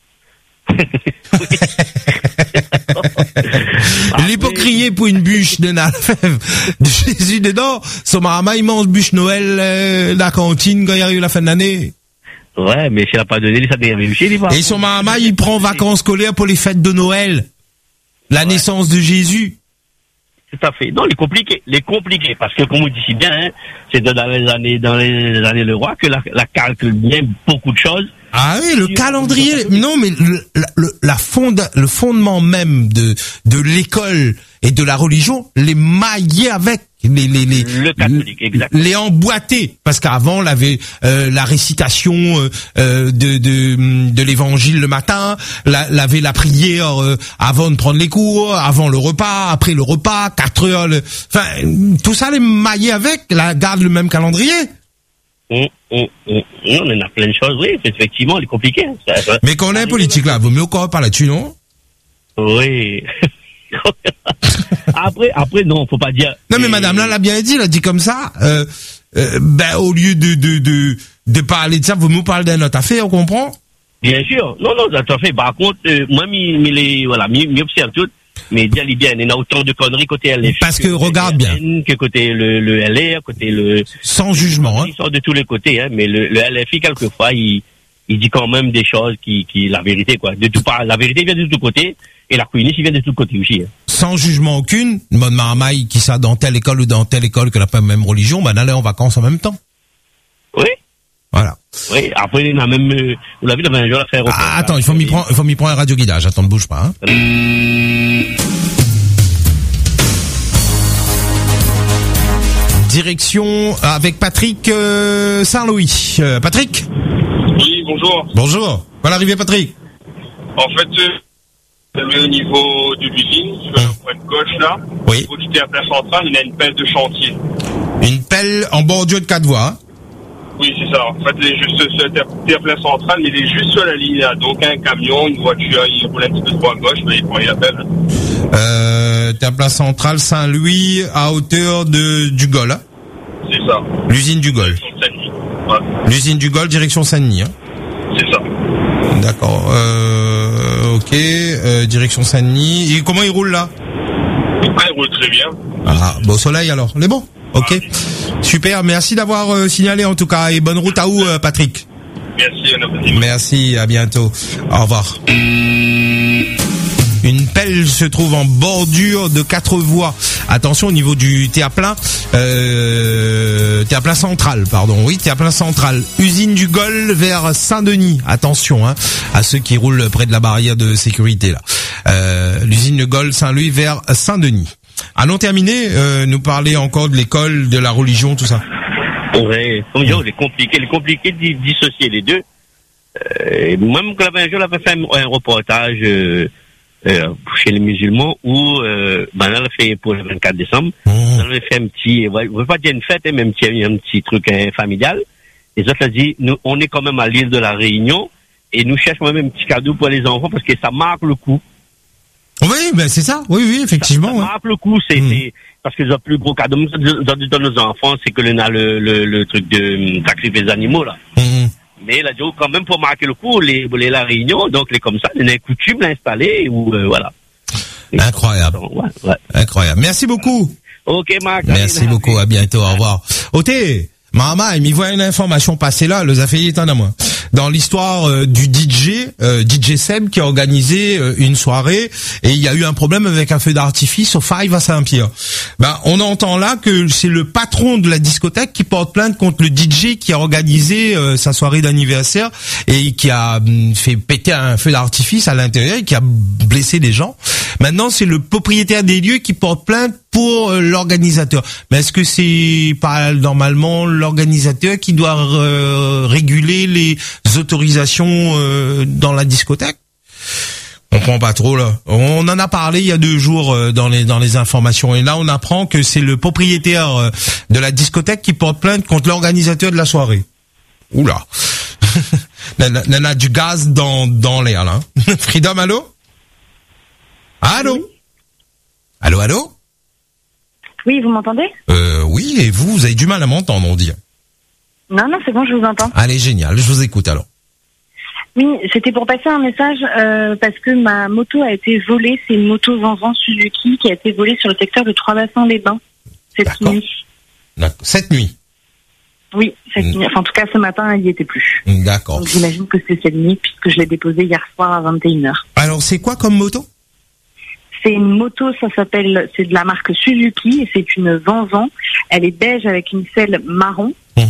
L'hypocrisie pour une bûche de la fève de Jésus dedans, son marama il mange bûche Noël euh, la cantine quand il arrive la fin de l'année. Ouais, mais s'il a pas donné, ça devient chez lui. Et son marama il prend vacances scolaires pour les fêtes de Noël, la ouais. naissance de Jésus. Tout à fait. Non, les compliqués, les compliqués, parce que comme on dit si bien, hein, c'est dans les années, dans les années le roi que la, la calcule bien beaucoup de choses. Ah oui, le calendrier. Non, mais le, le, la fonde, le fondement même de de l'école et de la religion, les mailler avec les les les le catholique, exactement. Les emboîter, parce qu'avant on avait euh, la récitation euh, de de de l'évangile le matin, la, l'avait la prière euh, avant de prendre les cours, avant le repas, après le repas, quatre heures. Le, enfin, tout ça les mailler avec, la garde le même calendrier. On, on, on, on en a plein de choses, oui, effectivement, elle est compliquée. Hein. Ça, mais quand on est politique là, vaut mieux encore pas là-dessus, non? Oui. après, après, non, faut pas dire. Non, mais madame, là, elle a bien dit, elle a dit comme ça, euh, euh, ben, au lieu de, de, de, de parler de ça, vaut mieux parler d'une autre affaire, on comprend? Bien sûr. Non, non, tout à fait. Par contre, euh, moi, mi, mi les, voilà, mi, mi observe tout. Mais dis bien, il y a autant de conneries côté L F. Parce que, que regarde bien. Que côté le, le L R, côté le... Sans jugement, hein. Il sort de tous les côtés, hein. Mais le, le L F I, quelquefois, il, il dit quand même des choses qui, qui, la vérité, quoi. De tout part, la vérité vient de tous côtés, et la couinis, il vient de tous côtés aussi, hein. Sans jugement aucune, bonne marmaille qui ça dans telle école ou dans telle école que n'a pas la même religion, ben, aller en vacances en même temps. Oui. Voilà. Oui, après, il y a même, euh, vous l'avez vu, il y avait un jour à faire. Ah, attends, il faut m'y prendre, il faut m'y prendre un radio guidage. Attends, ne bouge pas, hein. Direction avec Patrick euh, Saint-Louis. Euh, Patrick? Oui, bonjour. Bonjour. Bonne arrivée, Patrick. En fait, euh, au niveau de l'usine, sur le point de gauche, là, oui. Au niveau du terre-plein central, il y a une pelle de chantier. Une pelle en bordure de quatre voies, hein? Oui, c'est ça. En fait, il est juste sur le terre-plein central, mais il est juste sur la ligne, là. Donc, un camion, une voiture, il roule un petit peu de droit à gauche, mais il prend la pelle. Euh, terre-plein central, Saint-Louis, à hauteur de, du Gol, hein? C'est ça. L'usine du Gol. Ouais. L'usine du Gol, direction Saint-Denis, hein? C'est ça. D'accord. Euh, ok, euh, direction Saint-Denis. Et comment il roule, là? Ah, il roule très bien. Ah, beau soleil, alors. Il est bon? Ok. Ah. Super, merci d'avoir euh, signalé, en tout cas. Et bonne route à où, euh, Patrick? Merci, on a Merci, à bientôt. Au revoir. Une pelle se trouve en bordure de quatre voies. Attention au niveau du terre-plein, euh, terre-plein central, pardon. Oui, terre-plein central. Usine du Gol vers Saint-Denis. Attention, hein, à ceux qui roulent près de la barrière de sécurité là. Euh, l'usine du Gol, Saint-Louis vers Saint-Denis. Allons terminer. Euh, nous parler encore de l'école, de la religion, tout ça. Ouais, comme je dis, il est compliqué, il est compliqué de dissocier les deux. Euh, même que un jour, j'avais fait un, un reportage. Euh, Euh, chez les musulmans où euh, ben on a fait pour le vingt-quatre décembre, mmh. on a fait un petit, ouais, on veut pas dire une fête, hein, même petit, un petit truc hein, familial. Les autres ont dit, nous, on est quand même à l'île de la Réunion et nous cherchons même un petit cadeau pour les enfants parce que ça marque le coup. Oui, ben c'est ça. Oui, oui, effectivement. Ça, ça ouais. marque le coup, c'est mmh. parce que le plus gros cadeau dans, dans nos enfants, c'est que l'on a le, le, le truc de sacrifier les animaux là. Mmh. Mais la Joe, quand même, pour marquer le coup, les, les la Réunion, donc les comme ça, il y a une coutume l'installer ou euh, voilà. Incroyable. Ouais, ouais. Incroyable. Merci beaucoup. Ok, Marc. Merci allez, beaucoup. À bientôt. Au revoir. Oté, Mama, il m'y voit une information passer là. Le Zaféli est un à moi. Dans l'histoire euh, du D J, euh, D J Seb qui a organisé euh, une soirée et il y a eu un problème avec un feu d'artifice au Five à Saint-Pierre. Ben, on entend là que c'est le patron de la discothèque qui porte plainte contre le D J qui a organisé euh, sa soirée d'anniversaire et qui a euh, fait péter un feu d'artifice à l'intérieur et qui a blessé des gens. Maintenant, c'est le propriétaire des lieux qui porte plainte pour euh, l'organisateur. Mais est-ce que c'est pas normalement l'organisateur qui doit euh, réguler les autorisations euh, dans la discothèque? On comprend pas trop là. On en a parlé il y a deux jours euh, dans les dans les informations et là on apprend que c'est le propriétaire euh, de la discothèque qui porte plainte contre l'organisateur de la soirée. Oula. On a du gaz dans, dans l'air, là. Freedom, allô? Allô? Oui. Allô, allô? Oui, vous m'entendez? Euh, oui, et vous, vous avez du mal à m'entendre, on dit. Non, non, c'est bon, je vous entends. Allez, génial, je vous écoute alors. Oui, c'était pour passer un message euh, parce que ma moto a été volée. C'est une moto Vanvan Suzuki qui a été volée sur le secteur de Trois-Bassins-les-Bains cette D'accord. nuit. D'accord. Cette nuit? Oui, cette Mmh. nuit. Enfin, en tout cas, ce matin, il n'y était plus. D'accord. Donc, j'imagine que c'est cette nuit puisque je l'ai déposée hier soir à vingt et une heures. Alors, c'est quoi comme moto? C'est une moto, ça s'appelle, c'est de la marque Suzuki et c'est une Vanvan. Elle est beige avec une selle marron. Mmh.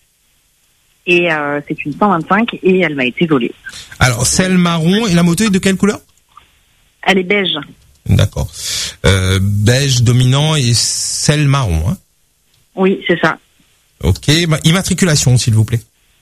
Et euh, c'est une cent vingt-cinq et elle m'a été volée. Alors, selle marron, et la moto est de quelle couleur? Elle est beige. D'accord. Euh, beige dominant et selle marron, hein? Oui, c'est ça. Ok, bah, immatriculation, s'il vous plaît.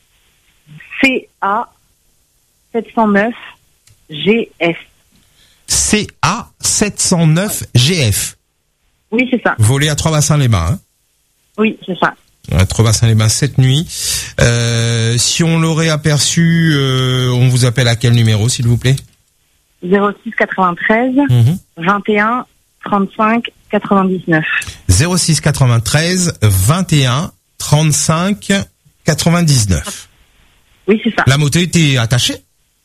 C A sept cent neuf G F. C A sept cent neuf G F. Oui, c'est ça. Volé à Trois-Bassins-les-Bains, hein? Oui, c'est ça. À Trois-Bassins-les-Bains cette nuit. Euh, si on l'aurait aperçu, euh, on vous appelle à quel numéro, s'il vous plaît? zéro six quatre-vingt-treize Mhm. vingt et un trente-cinq quatre-vingt-dix-neuf. zéro six quatre-vingt-treize vingt et un trente-cinq quatre-vingt-dix-neuf. Oui, c'est ça. La moto était attachée?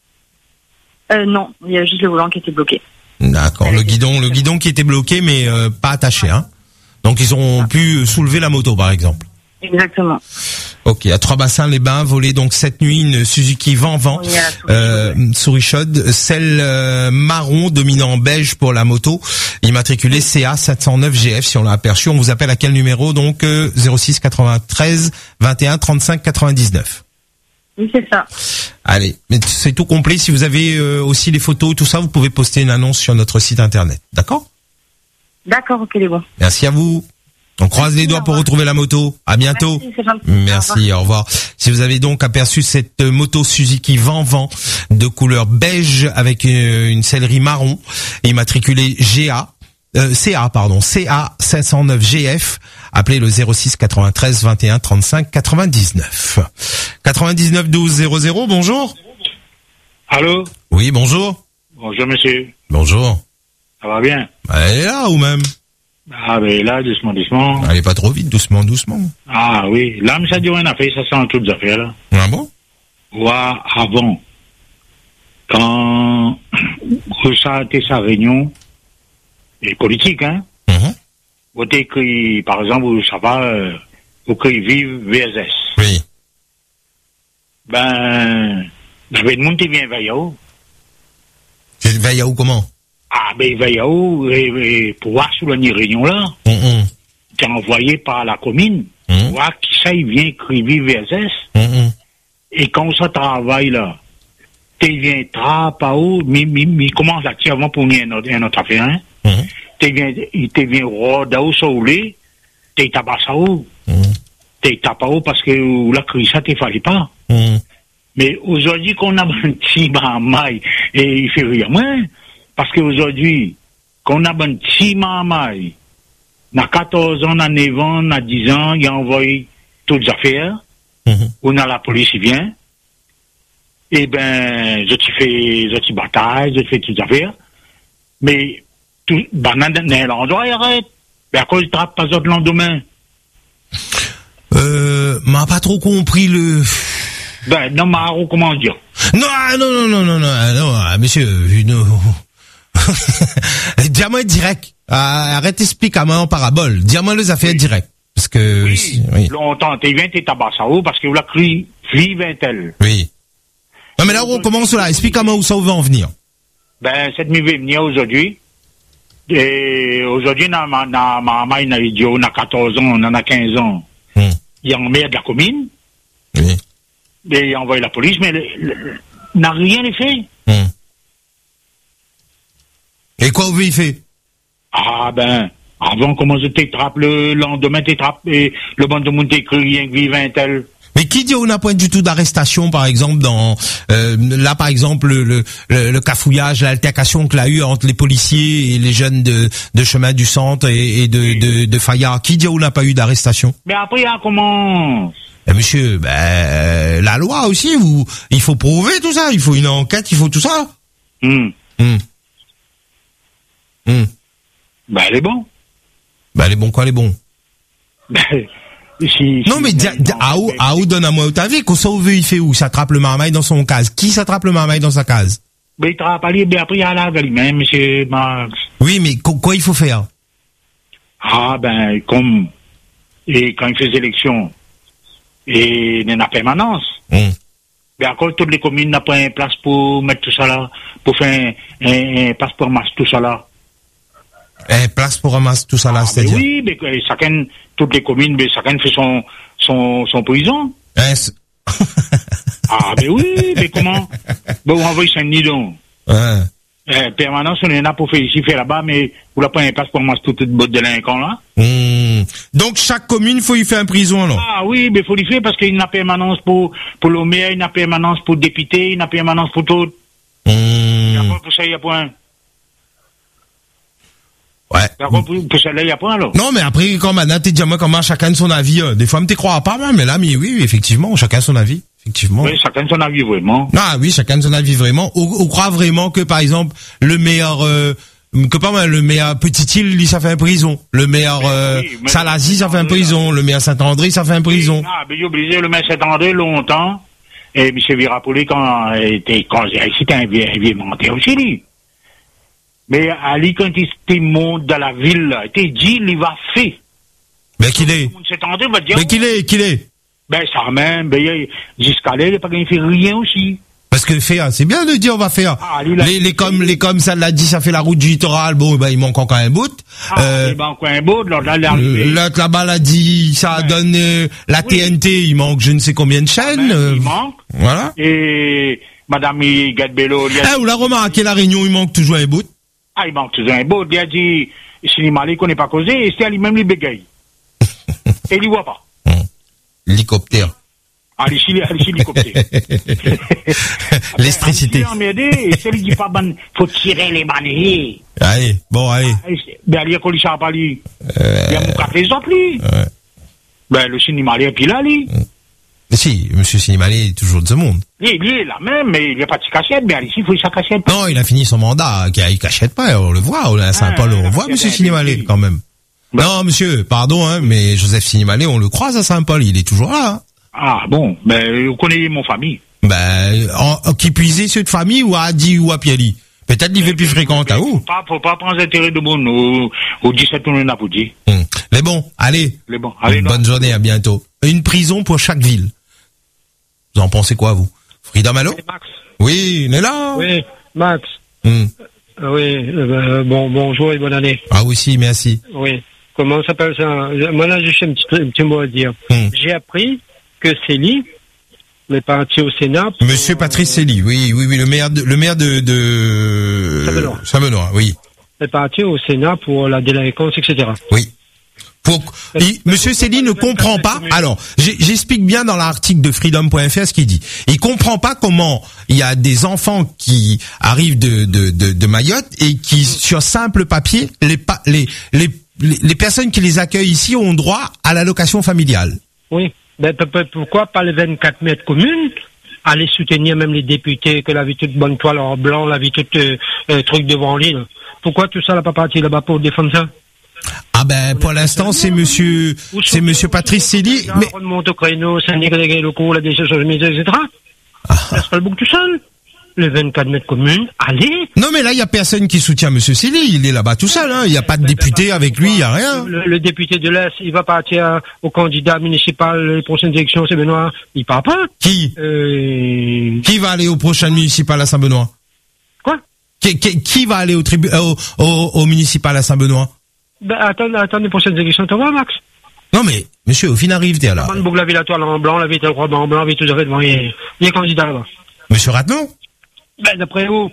Euh, non, il y a juste le volant qui était bloqué. D'accord. Le guidon, le guidon qui était bloqué, mais euh, pas attaché, hein. Donc ils ont pu soulever la moto, par exemple. Exactement. Ok, à Trois-Bassins-les-Bains, volé donc cette nuit une Suzuki Vanvan, Oui, à la souris euh, souris chaude, celle euh, marron dominant beige pour la moto, immatriculée C A sept cent neuf G F. Si on l'a aperçu, on vous appelle à quel numéro? Donc euh, zéro six quatre-vingt-treize vingt et un trente-cinq quatre-vingt-dix-neuf. Oui, c'est ça. Allez, mais c'est tout complet. Si vous avez euh, aussi les photos et tout ça, vous pouvez poster une annonce sur notre site internet. D'accord? D'accord, ok, les bons. Merci à vous. On croise les doigts pour retrouver la moto. À bientôt. Merci, c'est gentil. Merci, au revoir. Si vous avez donc aperçu cette moto Suzuki Vanvan de couleur beige avec une, une sellerie marron, immatriculée G A, euh, C A, pardon, C A sept cent neuf G F, appelez le zéro six quatre-vingt-treize vingt et un trente-cinq quatre-vingt-dix-neuf. quatre-vingt-dix-neuf douze zéro zéro, bonjour. Allô? Oui, bonjour. Bonjour, monsieur. Bonjour. Ça va bien? Elle est là ou même? Ah, ben là, doucement, doucement. Allez pas trop vite, doucement, doucement. Ah, oui. Là, mais ça dit rien à faire, ça sent toutes les affaires, là. Ah bon? Ouais, avant. Quand ça a été sa réunion, et politique, hein? Mm-hmm. Vous avez écrit, par exemple, ça va, euh, vous écrit vive V S S. Oui. Ben, j'avais le monde qui vient vers où? Vers où comment? Ah, ben, il va y avoir, et, et pour voir sur la réunion là, mm-hmm. qui est envoyé par la commune, mm-hmm. pour voir qui ça, il vient écrire V S S, mm-hmm. et quand ça travaille là, tu viens trappe à haut, mais il commence à tirer avant pour une autre, une autre affaire, hein. Mm-hmm. Tu viens, il te vient rôde à haut, saoulé, tu tabasse à haut, mm-hmm. tu tapes à haut parce que la crise, ça, tu fallait pas. Mm-hmm. Mais aujourd'hui, qu'on a un petit mamaille, et il fait rien moins. Parce qu'aujourd'hui, qu'on a un petit mamaille, on a quatorze ans, on a neuf ans, on a dix ans, il a envoyé toutes les affaires, mm-hmm. on a la police qui vient, et ben, je te fais, je te bataille, je te fais toutes les affaires, mais, tout, ben, dans l'endroit, il arrête. Mais à cause du trappe, pas d'autre lendemain. Euh, m'a pas trop compris le... Ben, non, Maro, comment dire? Non, non, non, non, non, non, non, monsieur, non. Dis-moi direct. Arrête d'expliquer à moi en parabole. Dis-moi les affaires oui. direct. Parce que, oui. oui. Longtemps, t'es bien, t'es tabassé à haut, parce que vous la crie, vive un-tel. Oui. Non, mais là, on commence là. Explique-moi où ça va en venir. Ben, cette nuit va venir aujourd'hui. Et aujourd'hui, na, na, na, ma maman, il a idiot, on a quatorze ans, on en a quinze ans. Hmm. Il y a un maire de la commune. Oui. Et il a envoyé la police, mais il n'a rien fait. Hmm. Et quoi vous y fait? Ah ben, avant comment je t'étrape, le lendemain t'étrape, et le bon de monde t'écrit rien que vivant tel. Mais qui dit on n'a point du tout d'arrestation, par exemple, dans euh, là, par exemple, le, le, le cafouillage, l'altercation qu'il a eu entre les policiers et les jeunes de, de chemin du centre et, et de, de, de Fayard. Qui dit on n'a pas eu d'arrestation? Mais après, hein, comment? Eh, monsieur, ben, euh, la loi aussi, vous, il faut prouver tout ça, il faut une enquête, il faut tout ça. Hum. Hum. Hum. Ben, elle est bon. Ben, elle est bon quoi, elle est bon? Ben, si, non, mais dia, dia, à où, à où donne à moi ta vie, qu'on sauve, il fait où? S'attrape le marmaille dans son case. Qui s'attrape le marmaille dans sa case? Ben, il travaille pas libre, mais après, il y a la lui-même, monsieur Max. Oui, mais qu- quoi il faut faire? Ah, ben, comme, et quand il fait élection, et il y a une permanence. Hum. Ben, encore, toutes les communes n'ont pas une place pour mettre tout ça là, pour faire un, un, un passeport masse, tout ça là. Eh, place pour ramasser tout ça là, Ah, c'est-à-dire? mais oui, mais que chacun, toutes les communes, mais chacun fait son, son, son prison. Hein, c'est- Ah, mais oui, mais comment? Bon, on envoie Saint-Denis donc. Ouais. Eh, permanence, on en a pour faire ici, faire là-bas, mais vous la prenez un passeport masse, toute cette botte de délinquants là. Hum. Donc, chaque commune, faut y faire un prison, alors? Ah oui, mais il faut le faire parce qu'il y a une permanence pour, pour le maire, il y a une permanence pour le député, il y a une permanence pour tout. Hum. D'accord, pour ça, il y a point. Ouais. D'accord, pour, pour ça, là, il y a point, alors. Non, mais après, quand maintenant, t'es dit, moi, comment chacun son avis, euh, des fois, me t'y crois pas, mais là, mais oui, effectivement, chacun son avis, effectivement. Oui, chacun son avis, vraiment. Ah oui, chacun son avis, vraiment. On, on croit vraiment que, par exemple, le meilleur, euh, que pas mal, le meilleur Petit-Île, lui, ça fait un prison. Le meilleur, euh, oui, mais- Salazie, ça fait un prison. Le meilleur Saint-André, ça fait un prison. Ah, mais j'ai oublié le maire Saint-André longtemps, et M. Virapoli, quand, euh, était, quand, c'était un vieux, un vieux menteur aussi, lui. Mais Ali, quand il était monte dans la ville, là, il était dit, il va faire. Mais qu'il est? Saint-André va dire. Mais qu'il est, qu'il est? Ben, ça même, ben, il- jusqu'à là, il n'a pas gagné fait rien aussi. Parce que faire, c'est bien de dire on va faire. Ah, lui, là, les, les comme, les comme ça l'a dit, ça fait la route du littoral. Bon, ben, il manque encore un bout. Ah, Euh, il manque un bout, là, là, là, arrivé. L'autre là-bas l'a dit, ça donne euh, la Oui. T N T, il manque je ne sais combien de chaînes. euh, Il manque. Voilà. Et Madame Gadbello, il a Ah, ou la remarque, à la Réunion, il manque toujours un bout. ah, il manque toujours un bout. Il a dit, cinéma, il connaît pas causé, et c'est lui-même, il bégaye. Et il y voit pas. L'hélicoptère. Ah, ici, ici, l'hélicoptère. L'électricité. Il est emmerdé, et c'est lui qui dit pas, ban- faut tirer les manilles. Allez, bon, allez. Ben, il y a qu'on lui chante pas, lui. Il y a mon café, les autres, lui. Ouais. Ben, le cinéma, il est puis là, lui. Mais si, Monsieur Sinimalé est toujours de ce monde. Il est, il est là même, mais il n'y a pas de cachette, mais ici, il faut sa cachette. Non, il a fini son mandat, qu'il il cachette pas, on le voit, on à Saint-Paul, on voit Monsieur Sinimalé, quand même. Non, monsieur, pardon, hein, mais Joseph Sinimalé, on le croise à Saint-Paul, il est toujours là, hein. Ah, bon, ben, vous connaissez mon famille. Ben, en, en, qui puisait ceux de famille ou à Adi ou à Piali. Peut-être qu'il fait plus fréquent à où. Faut pas, faut pas prendre intérêt de bon au, au dix-sept on en a pour dire. Hum. Mais bon, allez. Les bons, allez, Bonne non. journée, à bientôt. Une prison pour chaque ville. Vous en pensez quoi, vous? Freedom, allô? Max. Oui, il est là. Oui, Max. Hum. Euh, oui, euh, bon, bonjour et bonne année. Ah oui, si, merci. Oui. Comment s'appelle ça? Moi, là, j'ai juste un petit, un petit mot à dire. Hum. J'ai appris que Célie est parti au Sénat. Pour... Monsieur Patrice Célie, oui, oui, oui, le maire de, le maire de, de... Saint-Benoît. Saint-Benoît, oui. Est parti au Sénat pour la délinquance, et cetera. Oui. Pour, il, Monsieur Célie ne comprend pas. Alors, j'ai- j'explique bien dans l'article de freedom point f r ce qu'il dit. Il comprend pas comment il y a des enfants qui arrivent de, de, de, de Mayotte et qui, sur simple papier, les, pa- les, les, les, les personnes qui les accueillent ici ont droit à l'allocation familiale. Oui. Ben, pe- pe- pourquoi pas les vingt-quatre mètres communes? Aller soutenir même les députés, que la vie toute bonne toile en blanc, la vie toute euh, euh, truc devant l'île. Pourquoi tout ça n'a pas parti là-bas pour défendre ça? Ah ben, pour l'instant, c'est Monsieur, c'est Monsieur Patrice Célie, mais On monte au créneau, syndicat des locaux, la décision de et cetera. Ça sera le bouc tout seul. Les vingt-quatre mètres communes, allez. non, mais là, il y a personne qui soutient Monsieur Célie. Il est là-bas tout seul, hein. Il n'y a pas de député avec lui, il y a rien. Le, le député de l'Est, il va partir au candidat municipal les prochaines élections, c'est Benoît. Il part pas. Qui? Euh... Qui va aller au prochain municipal à Saint-Benoît? Quoi? Qui, qui, qui va aller au, tribu, euh, au, au, au municipal à Saint-Benoît? Ben, attends, attends les prochaines élections, tu vois, Max? Non, mais, monsieur, au fin arrive, t'es là. On boucle la ville à toile en blanc, la ville à roi en blanc, la ville tout devant, il est, il est candidat là. Monsieur Ratnon? Ben, d'après vous.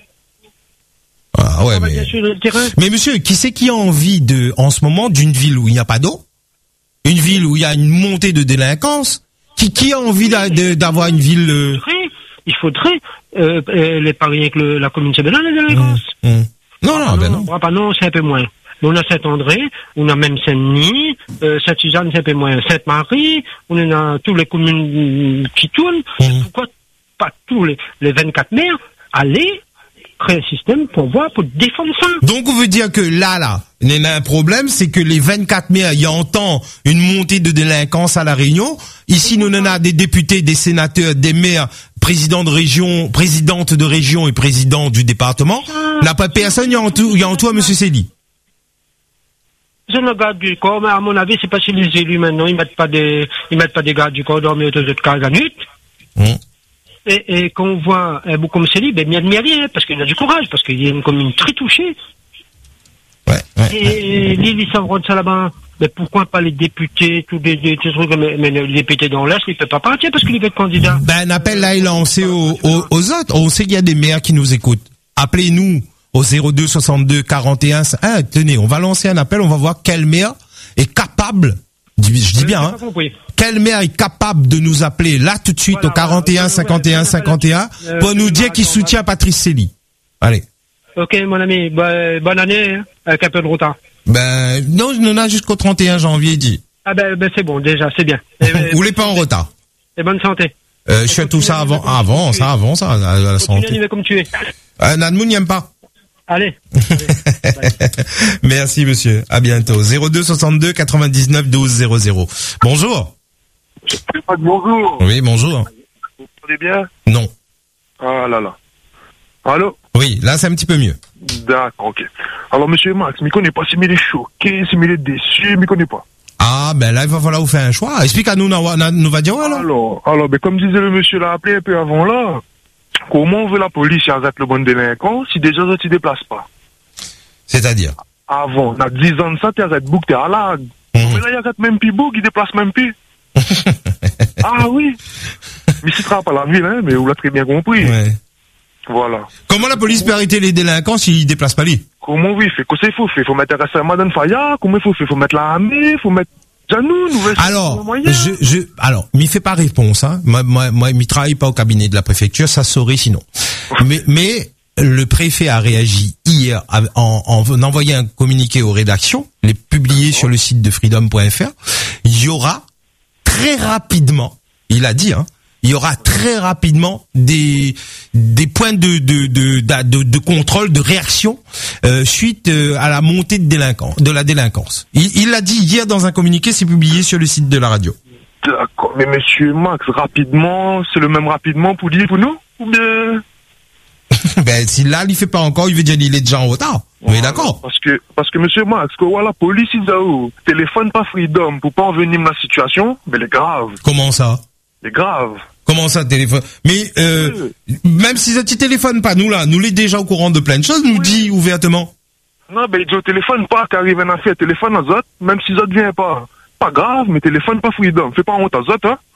Ah ouais, On va mais... bien sur le terrain. Mais monsieur, qui c'est qui a envie de, en ce moment, d'une ville où il n'y a pas d'eau? Une ville où il y a une montée de délinquance? Qui qui, qui a envie d'a, de, d'avoir une ville euh... Il faudrait euh, euh, les parier avec le, la commune Saint-Bernard, les délinquances. Mmh, mmh. Non, non, ah, ben non. non. Ah, bah non, c'est un peu moins. On a Saint-André, on a même Saint-Denis, euh, Sainte-Suzanne, c'est un peu moins. Sainte-Marie, on a toutes les communes qui tournent. Mmh. Pourquoi pas tous les, les vingt-quatre maires aller créer un système pour voir, pour défendre ça? Donc, on veut dire que là, là, il y a un problème, c'est que les vingt-quatre maires, il y entend une montée de délinquance à La Réunion. Ici, nous, on en a des députés, des sénateurs, des maires, présidents de région, présidentes de région et présidents du département. Là, pas personne, il y a en tout, il y a en tout à monsieur Célie. Je ne garde du corps, mais à mon avis, c'est pas chez les élus maintenant, ils mettent pas des, ils mettent pas des gardes du corps dormir autour de quinze minutes. Mmh. Et, et quand on voit un bout comme Célie, ben, il y a rien, parce qu'il a du courage, parce qu'il y a une commune très touchée. Ouais, ouais, et, et l'île, ils savent rendre ça là-bas. Mais pourquoi pas les députés, tous des, des, des trucs, mais, mais les députés dans l'Est, ils ne peuvent pas partir parce qu'il veut être candidat. Ben, un appel là est lancé aux, aux, aux autres. On sait qu'il y a des maires qui nous écoutent. Appelez-nous au zéro deux soixante-deux quarante et un. Ah, tenez, on va lancer un appel, on va voir quel maire est capable, je dis bien, hein, quel maire est capable de nous appeler là tout de suite voilà, au quarante et un cinquante et un cinquante et un euh, pour nous dire qu'il soutient Patrice Célie. Allez. Ok, mon ami, bah, bonne année, hein, avec un peu de retard. Ben, non, on a jusqu'au trente et un janvier dit. Ah ben, ben c'est bon, déjà, c'est bien. Vous voulez pas en retard. Et bonne santé. Euh, je fais tout ça avant, avant, ça, avant, ça, à la santé. Continue comme tu es. Euh, Nadmoun n'aime pas. Allez. Merci, monsieur. À bientôt. zéro deux soixante-deux quatre-vingt-dix-neuf douze zéro zéro. Bonjour. Bonjour. Oui, bonjour. Vous allez bien? Non. Ah là là. Allô? Oui, là, c'est un petit peu mieux. D'accord, ok. Alors, monsieur Max, je ne connais pas si il est choqué, si il est déçu, je ne connais pas. Ah, ben là, il va falloir vous faire un choix. Explique à nous, nous va dire, alors. Alors, alors, ben, comme disait le monsieur l'a appelé un peu avant là, comment on veut la police arrête le bon délinquant si déjà ça ne se déplace pas? C'est-à-dire? Avant, on a dix ans de ça, tu arrêtes bouc, t'es à la. Mmh. Mais là, il arrête même plus bouc, il déplace même plus. Ah oui. Mais c'est pas la ville, hein, mais vous l'avez très bien compris. Ouais. Voilà. Comment la police peut arrêter les délinquants s'ils ne déplacent pas lui? Comment oui, fait que c'est faux, fait. Faut mettre récemment dans Faya, comment il faut faire? Faut mettre l'armée, faut mettre Janou, nouvelle. Alors, je, je, alors, m'y fait pas réponse, hein. Moi, moi, moi, m'y travaille pas au cabinet de la préfecture, ça saurait sinon. mais, mais, le préfet a réagi hier en, en envoyant un communiqué aux rédactions, les publié sur le site de freedom point f r. Il y aura très rapidement, il a dit, hein, il y aura très rapidement des des points de de de de, de contrôle, de réaction euh, suite euh, à la montée de délinquance, de la délinquance. Il il l'a dit hier dans un communiqué, c'est publié sur le site de la radio. D'accord, mais monsieur Max, rapidement, c'est le même rapidement pour dire pour nous ou bien? Ben si là il fait pas encore, il veut dire il est déjà en retard. Oui, d'accord. Parce que parce que monsieur Max, que voilà, police ils ont téléphone pas freedom pour pas en venir dans la situation, mais c'est grave. Comment ça? C'est grave. Comment ça, téléphone? Mais euh, oui. Même si ça ne téléphone pas, nous là, nous l'est déjà au courant de plein de choses, nous oui. dit ouvertement. Non, ben il dit au téléphone pas qu'arrive un affaire, téléphone aux autres, même si ça devient pas pas grave, mais téléphone pas freedom, fais pas honte aux autres, hein.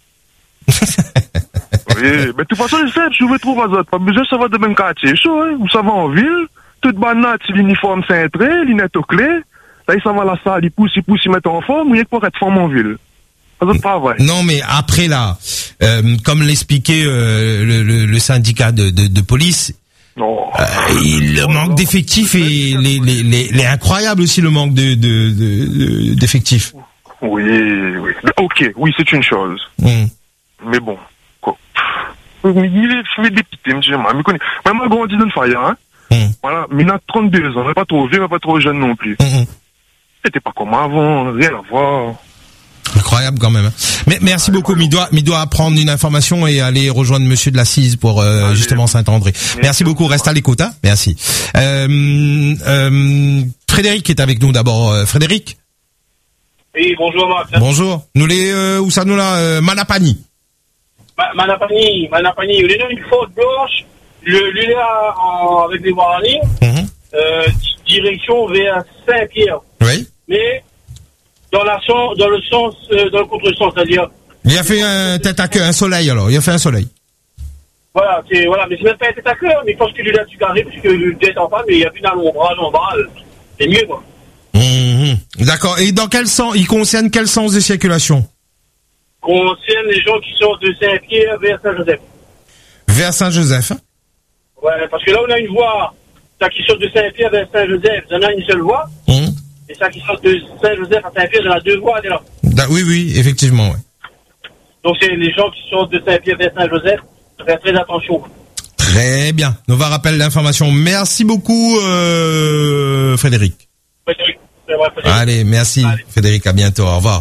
Oui, mais de toute façon, je sais, je vais trouver aux autres, pas besoin de savoir de même quartier, chaud, hein, ou ça va en ville, toute banate, l'uniforme cintré, l'inette aux clés, là il s'en va à la salle, il pousse, il pousse, il met en forme, ou il y a pour être forme en ville. Pas vrai. Non, mais après là, euh, comme l'expliquait euh, le, le, le syndicat de, de, de police, non. Euh, il, le manque d'effectifs et les, les, les, les incroyable aussi le manque de, de, de, d'effectifs. Oui, oui. Ok, oui, c'est une chose. Mm. Mais bon, quoi. Il est député, monsieur. Mais connaît. Même ma grandi dans le Faya, hein. Mm. Voilà, mais il a trente-deux ans, pas trop vieux, mais pas trop jeune non plus. Mm. C'était pas comme avant, rien à voir. Incroyable quand même. Hein. Mais merci beaucoup. Il doit, il doit prendre une information et aller rejoindre Monsieur de la Cise pour euh, justement Saint-André. Merci, merci beaucoup. Reste à l'écoute. Hein. Merci. Euh, euh, Frédéric est avec nous d'abord. Euh, Frédéric. Oui, bonjour Marc. Bonjour. Nous les euh, où ça nous là euh, Manapani. Ma, Manapani, Manapani. Il y a une faute blanche. Le lui là en, avec des warnings. Mm-hmm. Euh, direction vers Saint-Pierre. Oui. Mais dans la sens, dans le sens, euh, dans le contre-sens, c'est-à-dire. Il a fait un tête à queue, un soleil alors. Il a fait un soleil. Voilà, c'est voilà, mais c'est même pas un tête à queue, mais je pense qu'il est là dessus carré puisque le jet en face, mais il y a plus d'un ombrage en bas, c'est mieux quoi. Mmh, d'accord. Et dans quel sens, il concerne quel sens de circulation? concerne les gens qui sortent de Saint-Pierre vers Saint-Joseph. Vers Saint-Joseph. Ouais, parce que là, on a une voie, ça qui sort de Saint-Pierre vers Saint-Joseph, il y en a une seule voie. Mmh. Et ça qui sort de Saint-Joseph à Saint-Pierre, il y en a deux voies, là. Da, oui, oui, effectivement, ouais. Donc, c'est les gens qui sortent de Saint-Pierre vers Saint-Joseph, faites très attention. Très bien. Nova rappelle l'information. Merci beaucoup, euh, Frédéric. Frédéric, c'est vrai, Frédéric. Allez, merci, Allez. Frédéric, à bientôt, au revoir.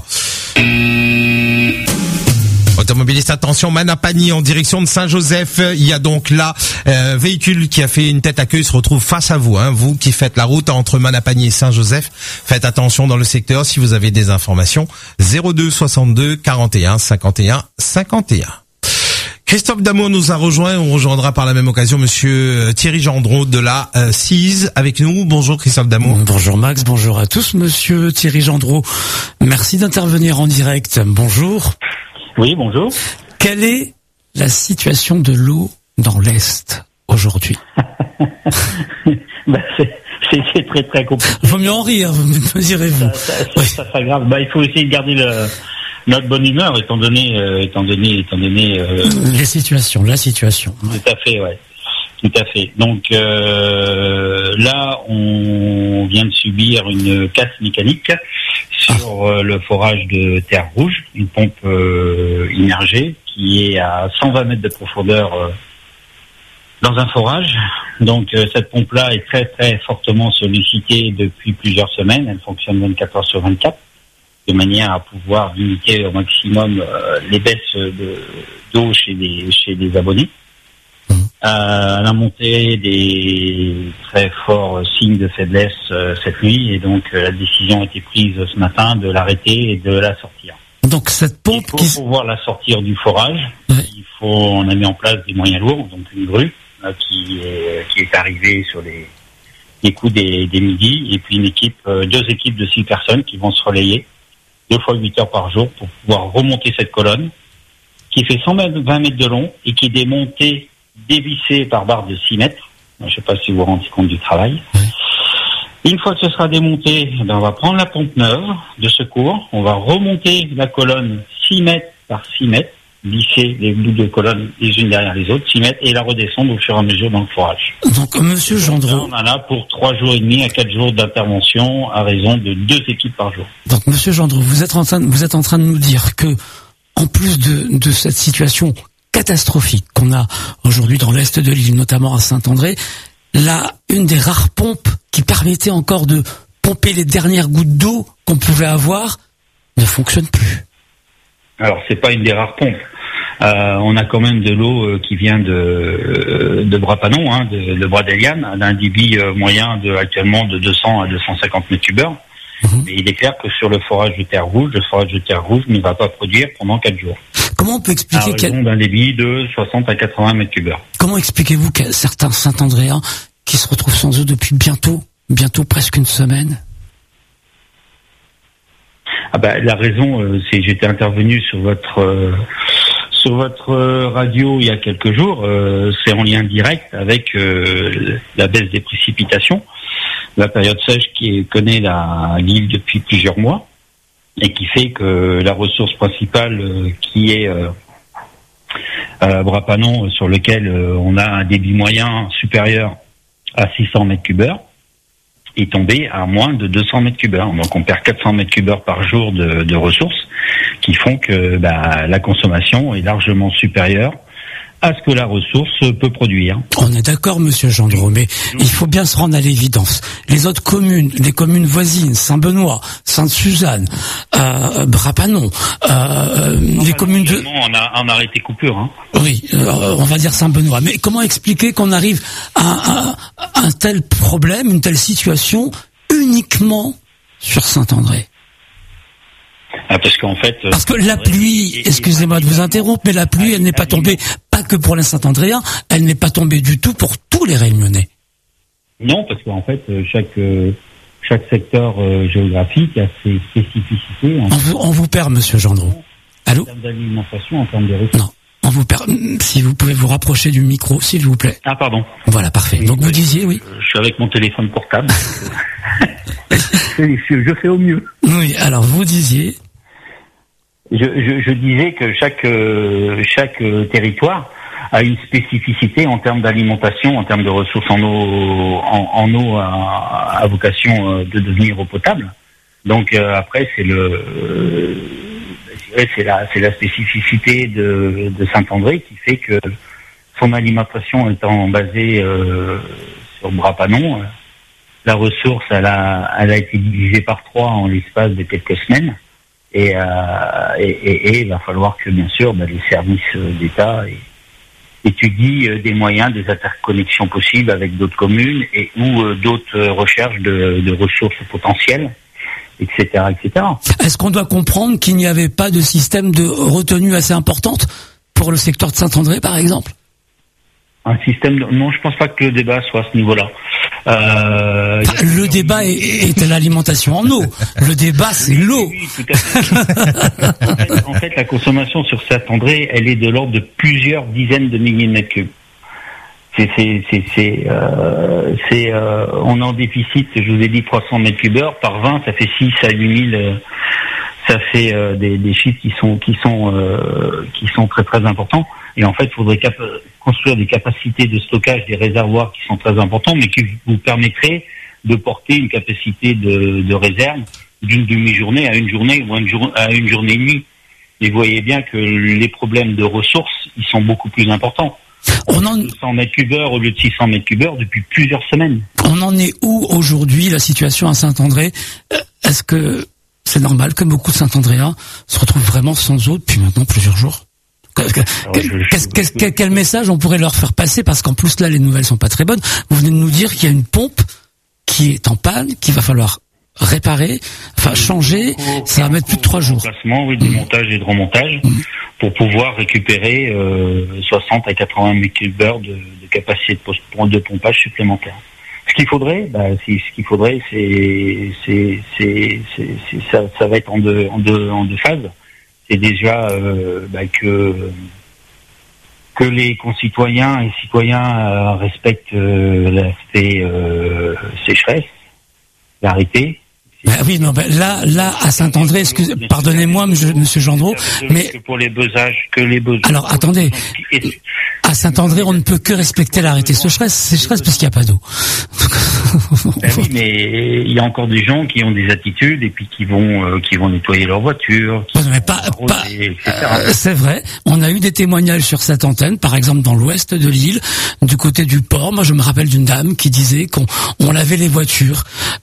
Automobiliste, attention, Manapani en direction de Saint-Joseph. Il y a donc là euh, véhicule qui a fait une tête à queue, il se retrouve face à vous. Hein, vous qui faites la route entre Manapani et Saint-Joseph, faites attention dans le secteur. Si vous avez des informations, zéro deux soixante-deux quarante et un cinquante et un cinquante et un. Christophe Damour nous a rejoint. On rejoindra par la même occasion Monsieur Thierry Gendreau de la euh, C I S avec nous. Bonjour Christophe Damour. Bonjour Max, bonjour à tous. Monsieur Thierry Gendreau, merci d'intervenir en direct. Bonjour. Oui, bonjour. Quelle est la situation de l'eau dans l'Est aujourd'hui? bah, c'est, c'est, c'est très très compliqué. Vaut mieux en rire, me direz-vous. Ça, ça, oui. ça, ça grave. Bah, il faut essayer de garder le, notre bonne humeur, étant donné, euh, étant donné, étant donné. Euh, Les situations, la situation. Ouais. Tout à fait, ouais. Tout à fait. Donc euh, là, on vient de subir une casse mécanique sur euh, le forage de Terre Rouge, une pompe euh, immergée qui est à cent vingt mètres de profondeur euh, dans un forage. Donc euh, cette pompe-là est très très fortement sollicitée depuis plusieurs semaines. Elle fonctionne vingt-quatre heures sur vingt-quatre, de manière à pouvoir limiter au maximum euh, les baisses de, d'eau chez les chez les abonnés. Euh, elle a monté des très forts signes de faiblesse euh, cette nuit et donc euh, la décision a été prise ce matin de l'arrêter et de la sortir. Donc cette pompe, il faut qui... pouvoir la sortir du forage. Ouais. Il faut, on a mis en place des moyens lourds, donc une grue euh, qui est qui est arrivée sur les les coups des, des midis et puis une équipe, euh, deux équipes de six personnes qui vont se relayer deux fois huit heures par jour pour pouvoir remonter cette colonne qui fait cent vingt mètres de long et qui est démontée, dévissée par barre de six mètres. Je ne sais pas si vous vous rendez compte du travail. Oui. Une fois que ce sera démonté, eh bien on va prendre la pompe neuve de secours, on va remonter la colonne six mètres par six mètres, lisser les bouts de colonne les unes derrière les autres, six mètres, et la redescendre au fur et à mesure dans le forage. Donc, monsieur Gendreau. On en a pour trois jours et demi à quatre jours d'intervention à raison de deux équipes par jour. Donc, monsieur Gendreau, vous êtes en train, vous êtes en train de nous dire que, en plus de, de cette situation catastrophique qu'on a aujourd'hui dans l'est de l'île, notamment à Saint-André, là, une des rares pompes qui permettait encore de pomper les dernières gouttes d'eau qu'on pouvait avoir ne fonctionne plus. Alors, c'est pas une des rares pompes. Euh, on a quand même de l'eau euh, qui vient de euh, de Brapanon, hein, de, de Bras d'Eliane, d'un débit euh, moyen de actuellement de deux cents à deux cent cinquante mètres cubes heure. Mmh. Mais il est clair que sur le forage de Terre Rouge, le forage de Terre Rouge ne va pas produire pendant quatre jours. Comment on peut expliquer qu'elle d'un débit de soixante à quatre-vingts mètres cubes heure. Comment expliquez-vous que certains Saint-Andréens qui se retrouvent sans eau depuis bientôt, bientôt presque une semaine? Ah bah, la raison, euh, c'est j'étais intervenu sur votre euh, sur votre euh, radio il y a quelques jours. Euh, c'est en lien direct avec euh, la baisse des précipitations, la période sèche qui connaît la l'île depuis plusieurs mois et qui fait que la ressource principale euh, qui est euh, euh, Brapanon, sur lequel euh, on a un débit moyen supérieur à six cents mètres cubes heure, est tombé à moins de deux cents mètres cubes heure. Donc on perd quatre cents mètres cubes heure par jour de, de ressources qui font que bah, la consommation est largement supérieure à ce que la ressource peut produire. On est d'accord, monsieur Gendreau, mais il faut bien se rendre à l'évidence. Les autres communes, les communes voisines, Saint-Benoît, Sainte-Suzanne, euh, Brapanon, euh, les communes de... On a, on a arrêté coupure. Hein. Oui, euh, on va dire Saint-Benoît. Mais comment expliquer qu'on arrive à, à, à un tel problème, une telle situation, uniquement sur Saint-André? Ah, parce qu'en fait... Parce que la pluie, excusez-moi de vous interrompre, mais la pluie, elle n'est pas tombée, pas que pour les Saint-Andréens, elle n'est pas tombée du tout pour tous les Réunionnais. Non, parce qu'en fait, chaque chaque secteur euh, géographique a ses spécificités. On vous, on vous perd, monsieur Gendreau. Allô? En termes d'alimentation, en termes de ressources. Non, on vous perd. Si vous pouvez vous rapprocher du micro, s'il vous plaît. Ah, pardon. Voilà, parfait. Donc vous disiez, oui. Je suis avec mon téléphone portable. je fais au mieux. Oui, alors vous disiez... Je, je, je disais que chaque euh, chaque euh, territoire a une spécificité en termes d'alimentation, en termes de ressources en eau, en, en eau à, à vocation euh, de devenir eau potable. Donc euh, après, c'est le, euh, c'est la, c'est la spécificité de, de Saint-André qui fait que son alimentation étant basée euh, sur Brapanon, euh, la ressource, elle a, elle a été divisée par trois en l'espace de quelques semaines. Et, euh, et, et, et il va falloir que, bien sûr, bah, les services d'État étudient euh, des moyens, des interconnexions possibles avec d'autres communes et ou euh, d'autres euh, recherches de, de ressources potentielles, et cetera, et cetera. Est-ce qu'on doit comprendre qu'il n'y avait pas de système de retenue assez importante pour le secteur de Saint-André, par exemple? Un système de... Non, je pense pas que le débat soit à ce niveau-là. Euh, enfin, le débat est, est à l'alimentation en eau. Le débat, c'est l'eau. Oui, tout à fait. en, fait, en fait, la consommation sur Saint-André, elle est de l'ordre de plusieurs dizaines de milliers de mètres cubes. C'est, c'est, c'est, c'est, euh, c'est euh, on est en déficit. Je vous ai dit trois cents mètres cubes heure par vingt, ça fait six à huit mille. Euh, ça fait euh, des, des chiffres qui sont qui sont euh, qui sont très très importants. Et en fait, il faudrait cap- construire des capacités de stockage, des réservoirs qui sont très importants, mais qui vous permettraient de porter une capacité de, de réserve d'une demi-journée à une journée ou une jour- à une journée et demie. Et vous voyez bien que les problèmes de ressources, ils sont beaucoup plus importants. On en... deux cents mètres cubes heure au lieu de six cents mètres cubes heure depuis plusieurs semaines. On en est où aujourd'hui, la situation à Saint-André? Est-ce que c'est normal que beaucoup de Saint-Andréens se retrouvent vraiment sans eau depuis maintenant plusieurs jours? Qu'est-ce, qu'est-ce, quel, quel message on pourrait leur faire passer? Parce qu'en plus là, les nouvelles sont pas très bonnes. Vous venez de nous dire qu'il y a une pompe qui est en panne, qu'il va falloir réparer, enfin changer. Ça va mettre plus de trois jours. Remplacement, oui, démontage et de remontage mmh. pour pouvoir récupérer euh, soixante à quatre-vingts mètres cubes heure de, de capacité de, post- de pompage supplémentaire. Ce qu'il faudrait, bah, c'est, ce qu'il faudrait, c'est, c'est, c'est, c'est, c'est ça, ça va être en deux, en deux, en deux phases. C'est déjà euh, bah, que que les concitoyens et citoyens euh, respectent euh, l'aspect euh, sécheresse, l'arrêté. Bah oui, non, bah là, là, à Saint-André, excusez, pardonnez-moi, monsieur, monsieur Gendreau, mais que pour les besages, que les besoins. Alors, attendez. À Saint-André, on ne peut que respecter l'arrêté sécheresse, sécheresse parce qu'il n'y a pas d'eau. Ben oui, mais il y a encore des gens qui ont des attitudes et puis qui vont, euh, qui vont nettoyer leur voiture. Qui non, mais pas, pas euh, c'est vrai. On a eu des témoignages sur cette antenne, par exemple dans l'ouest de l'île, du côté du port. Moi, je me rappelle d'une dame qui disait qu'on on lavait les voitures.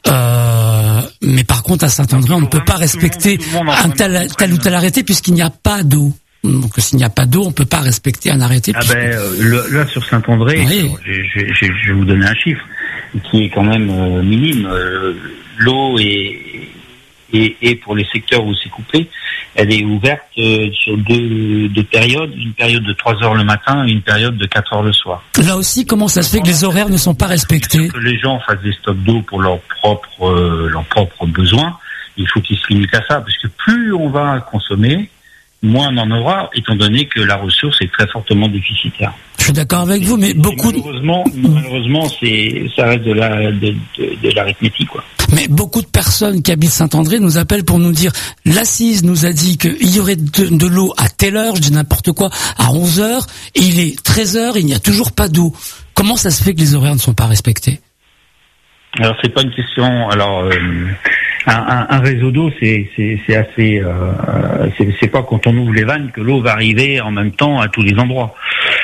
Euh, mais par contre, à Saint-André, on ne peut pas respecter un tel, tel ou tel arrêté puisqu'il n'y a pas d'eau. Donc s'il n'y a pas d'eau, on peut pas respecter un arrêté. Ah ben euh, le, là sur Saint-André, oui. je, je, je, je vais vous donner un chiffre qui est quand même euh, minime. Euh, l'eau est, est, est pour les secteurs où c'est coupé, elle est ouverte euh, sur deux, deux périodes, une période de trois heures le matin et une période de quatre heures le soir. Là aussi, comment ça se fait que les horaires ne sont pas respectés? Que les gens fassent des stocks d'eau pour leurs propres euh, leurs propres besoins. Il faut qu'ils se limitent à ça, parce que plus on va consommer, moins on en aura, étant donné que la ressource est très fortement déficitaire. Je suis d'accord avec vous, mais beaucoup... Malheureusement, malheureusement, c'est, ça reste de la, de, de, de l'arithmétique, quoi. Mais beaucoup de personnes qui habitent Saint-André nous appellent pour nous dire, l'Assise nous a dit qu'il y aurait de, de l'eau à telle heure, je dis n'importe quoi, à onze heures, et il est treize heures, et il n'y a toujours pas d'eau. Comment ça se fait que les horaires ne sont pas respectés? Alors, c'est pas une question, alors, euh, Un, un, un réseau d'eau, c'est, c'est, c'est assez, euh, c'est, c'est pas quand on ouvre les vannes que l'eau va arriver en même temps à tous les endroits.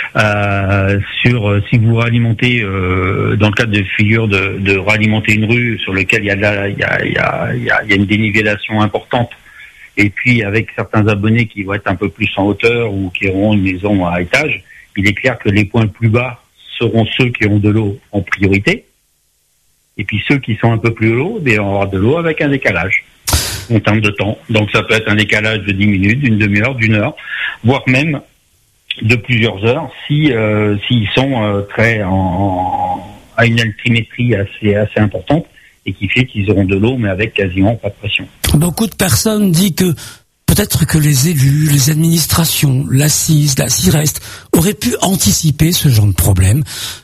Euh, sur, si vous ralimentez, euh, dans le cadre de figure de, de ralimenter une rue sur lequel il y a de la, il y a, il y a, il y a, il y a une dénivellation importante, et puis avec certains abonnés qui vont être un peu plus en hauteur ou qui auront une maison à étage, il est clair que les points les plus bas seront ceux qui ont de l'eau en priorité. Et puis ceux qui sont un peu plus hauts, ben, on aura de l'eau avec un décalage en termes de temps. Donc ça peut être un décalage de dix minutes, d'une demi-heure, d'une heure, voire même de plusieurs heures si euh, s'ils sont euh, très en, en, à une altimétrie assez assez importante et qui fait qu'ils auront de l'eau mais avec quasiment pas de pression. Beaucoup de personnes disent que peut-être que les élus, les administrations, l'Assise, la CIREST auraient pu anticiper ce genre de problème.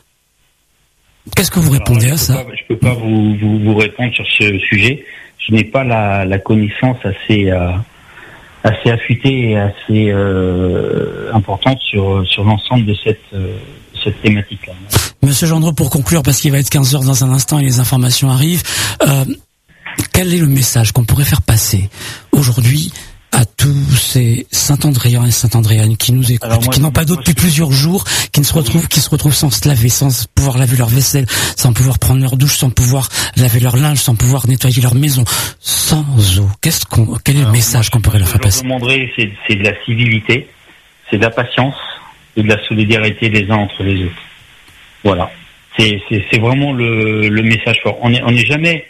Qu'est-ce que vous répondez Alors, à ça? pas, Je peux pas vous, vous, vous répondre sur ce sujet. Je n'ai pas la, la connaissance assez, euh, assez affûtée et assez euh, importante sur sur l'ensemble de cette euh, cette thématique-là. Monsieur Gendreau, pour conclure, parce qu'il va être quinze heures dans un instant et les informations arrivent, euh, quel est le message qu'on pourrait faire passer aujourd'hui à tous ces Saint-Andréens et Saint-Andréennes qui nous écoutent, moi, qui n'ont pas d'eau depuis plusieurs jours, qui ne se retrouvent, qui se retrouvent sans se laver, sans pouvoir laver leur vaisselle, sans pouvoir prendre leur douche, sans pouvoir laver leur linge, sans pouvoir nettoyer leur maison, sans eau. Qu'est-ce qu'on, quel est Alors, le message moi, qu'on pourrait leur faire passer? Je demanderais, c'est, c'est de la civilité, c'est de la patience et de la solidarité les uns entre les autres. Voilà. C'est, c'est, c'est vraiment le, le message fort. On est, on n'est jamais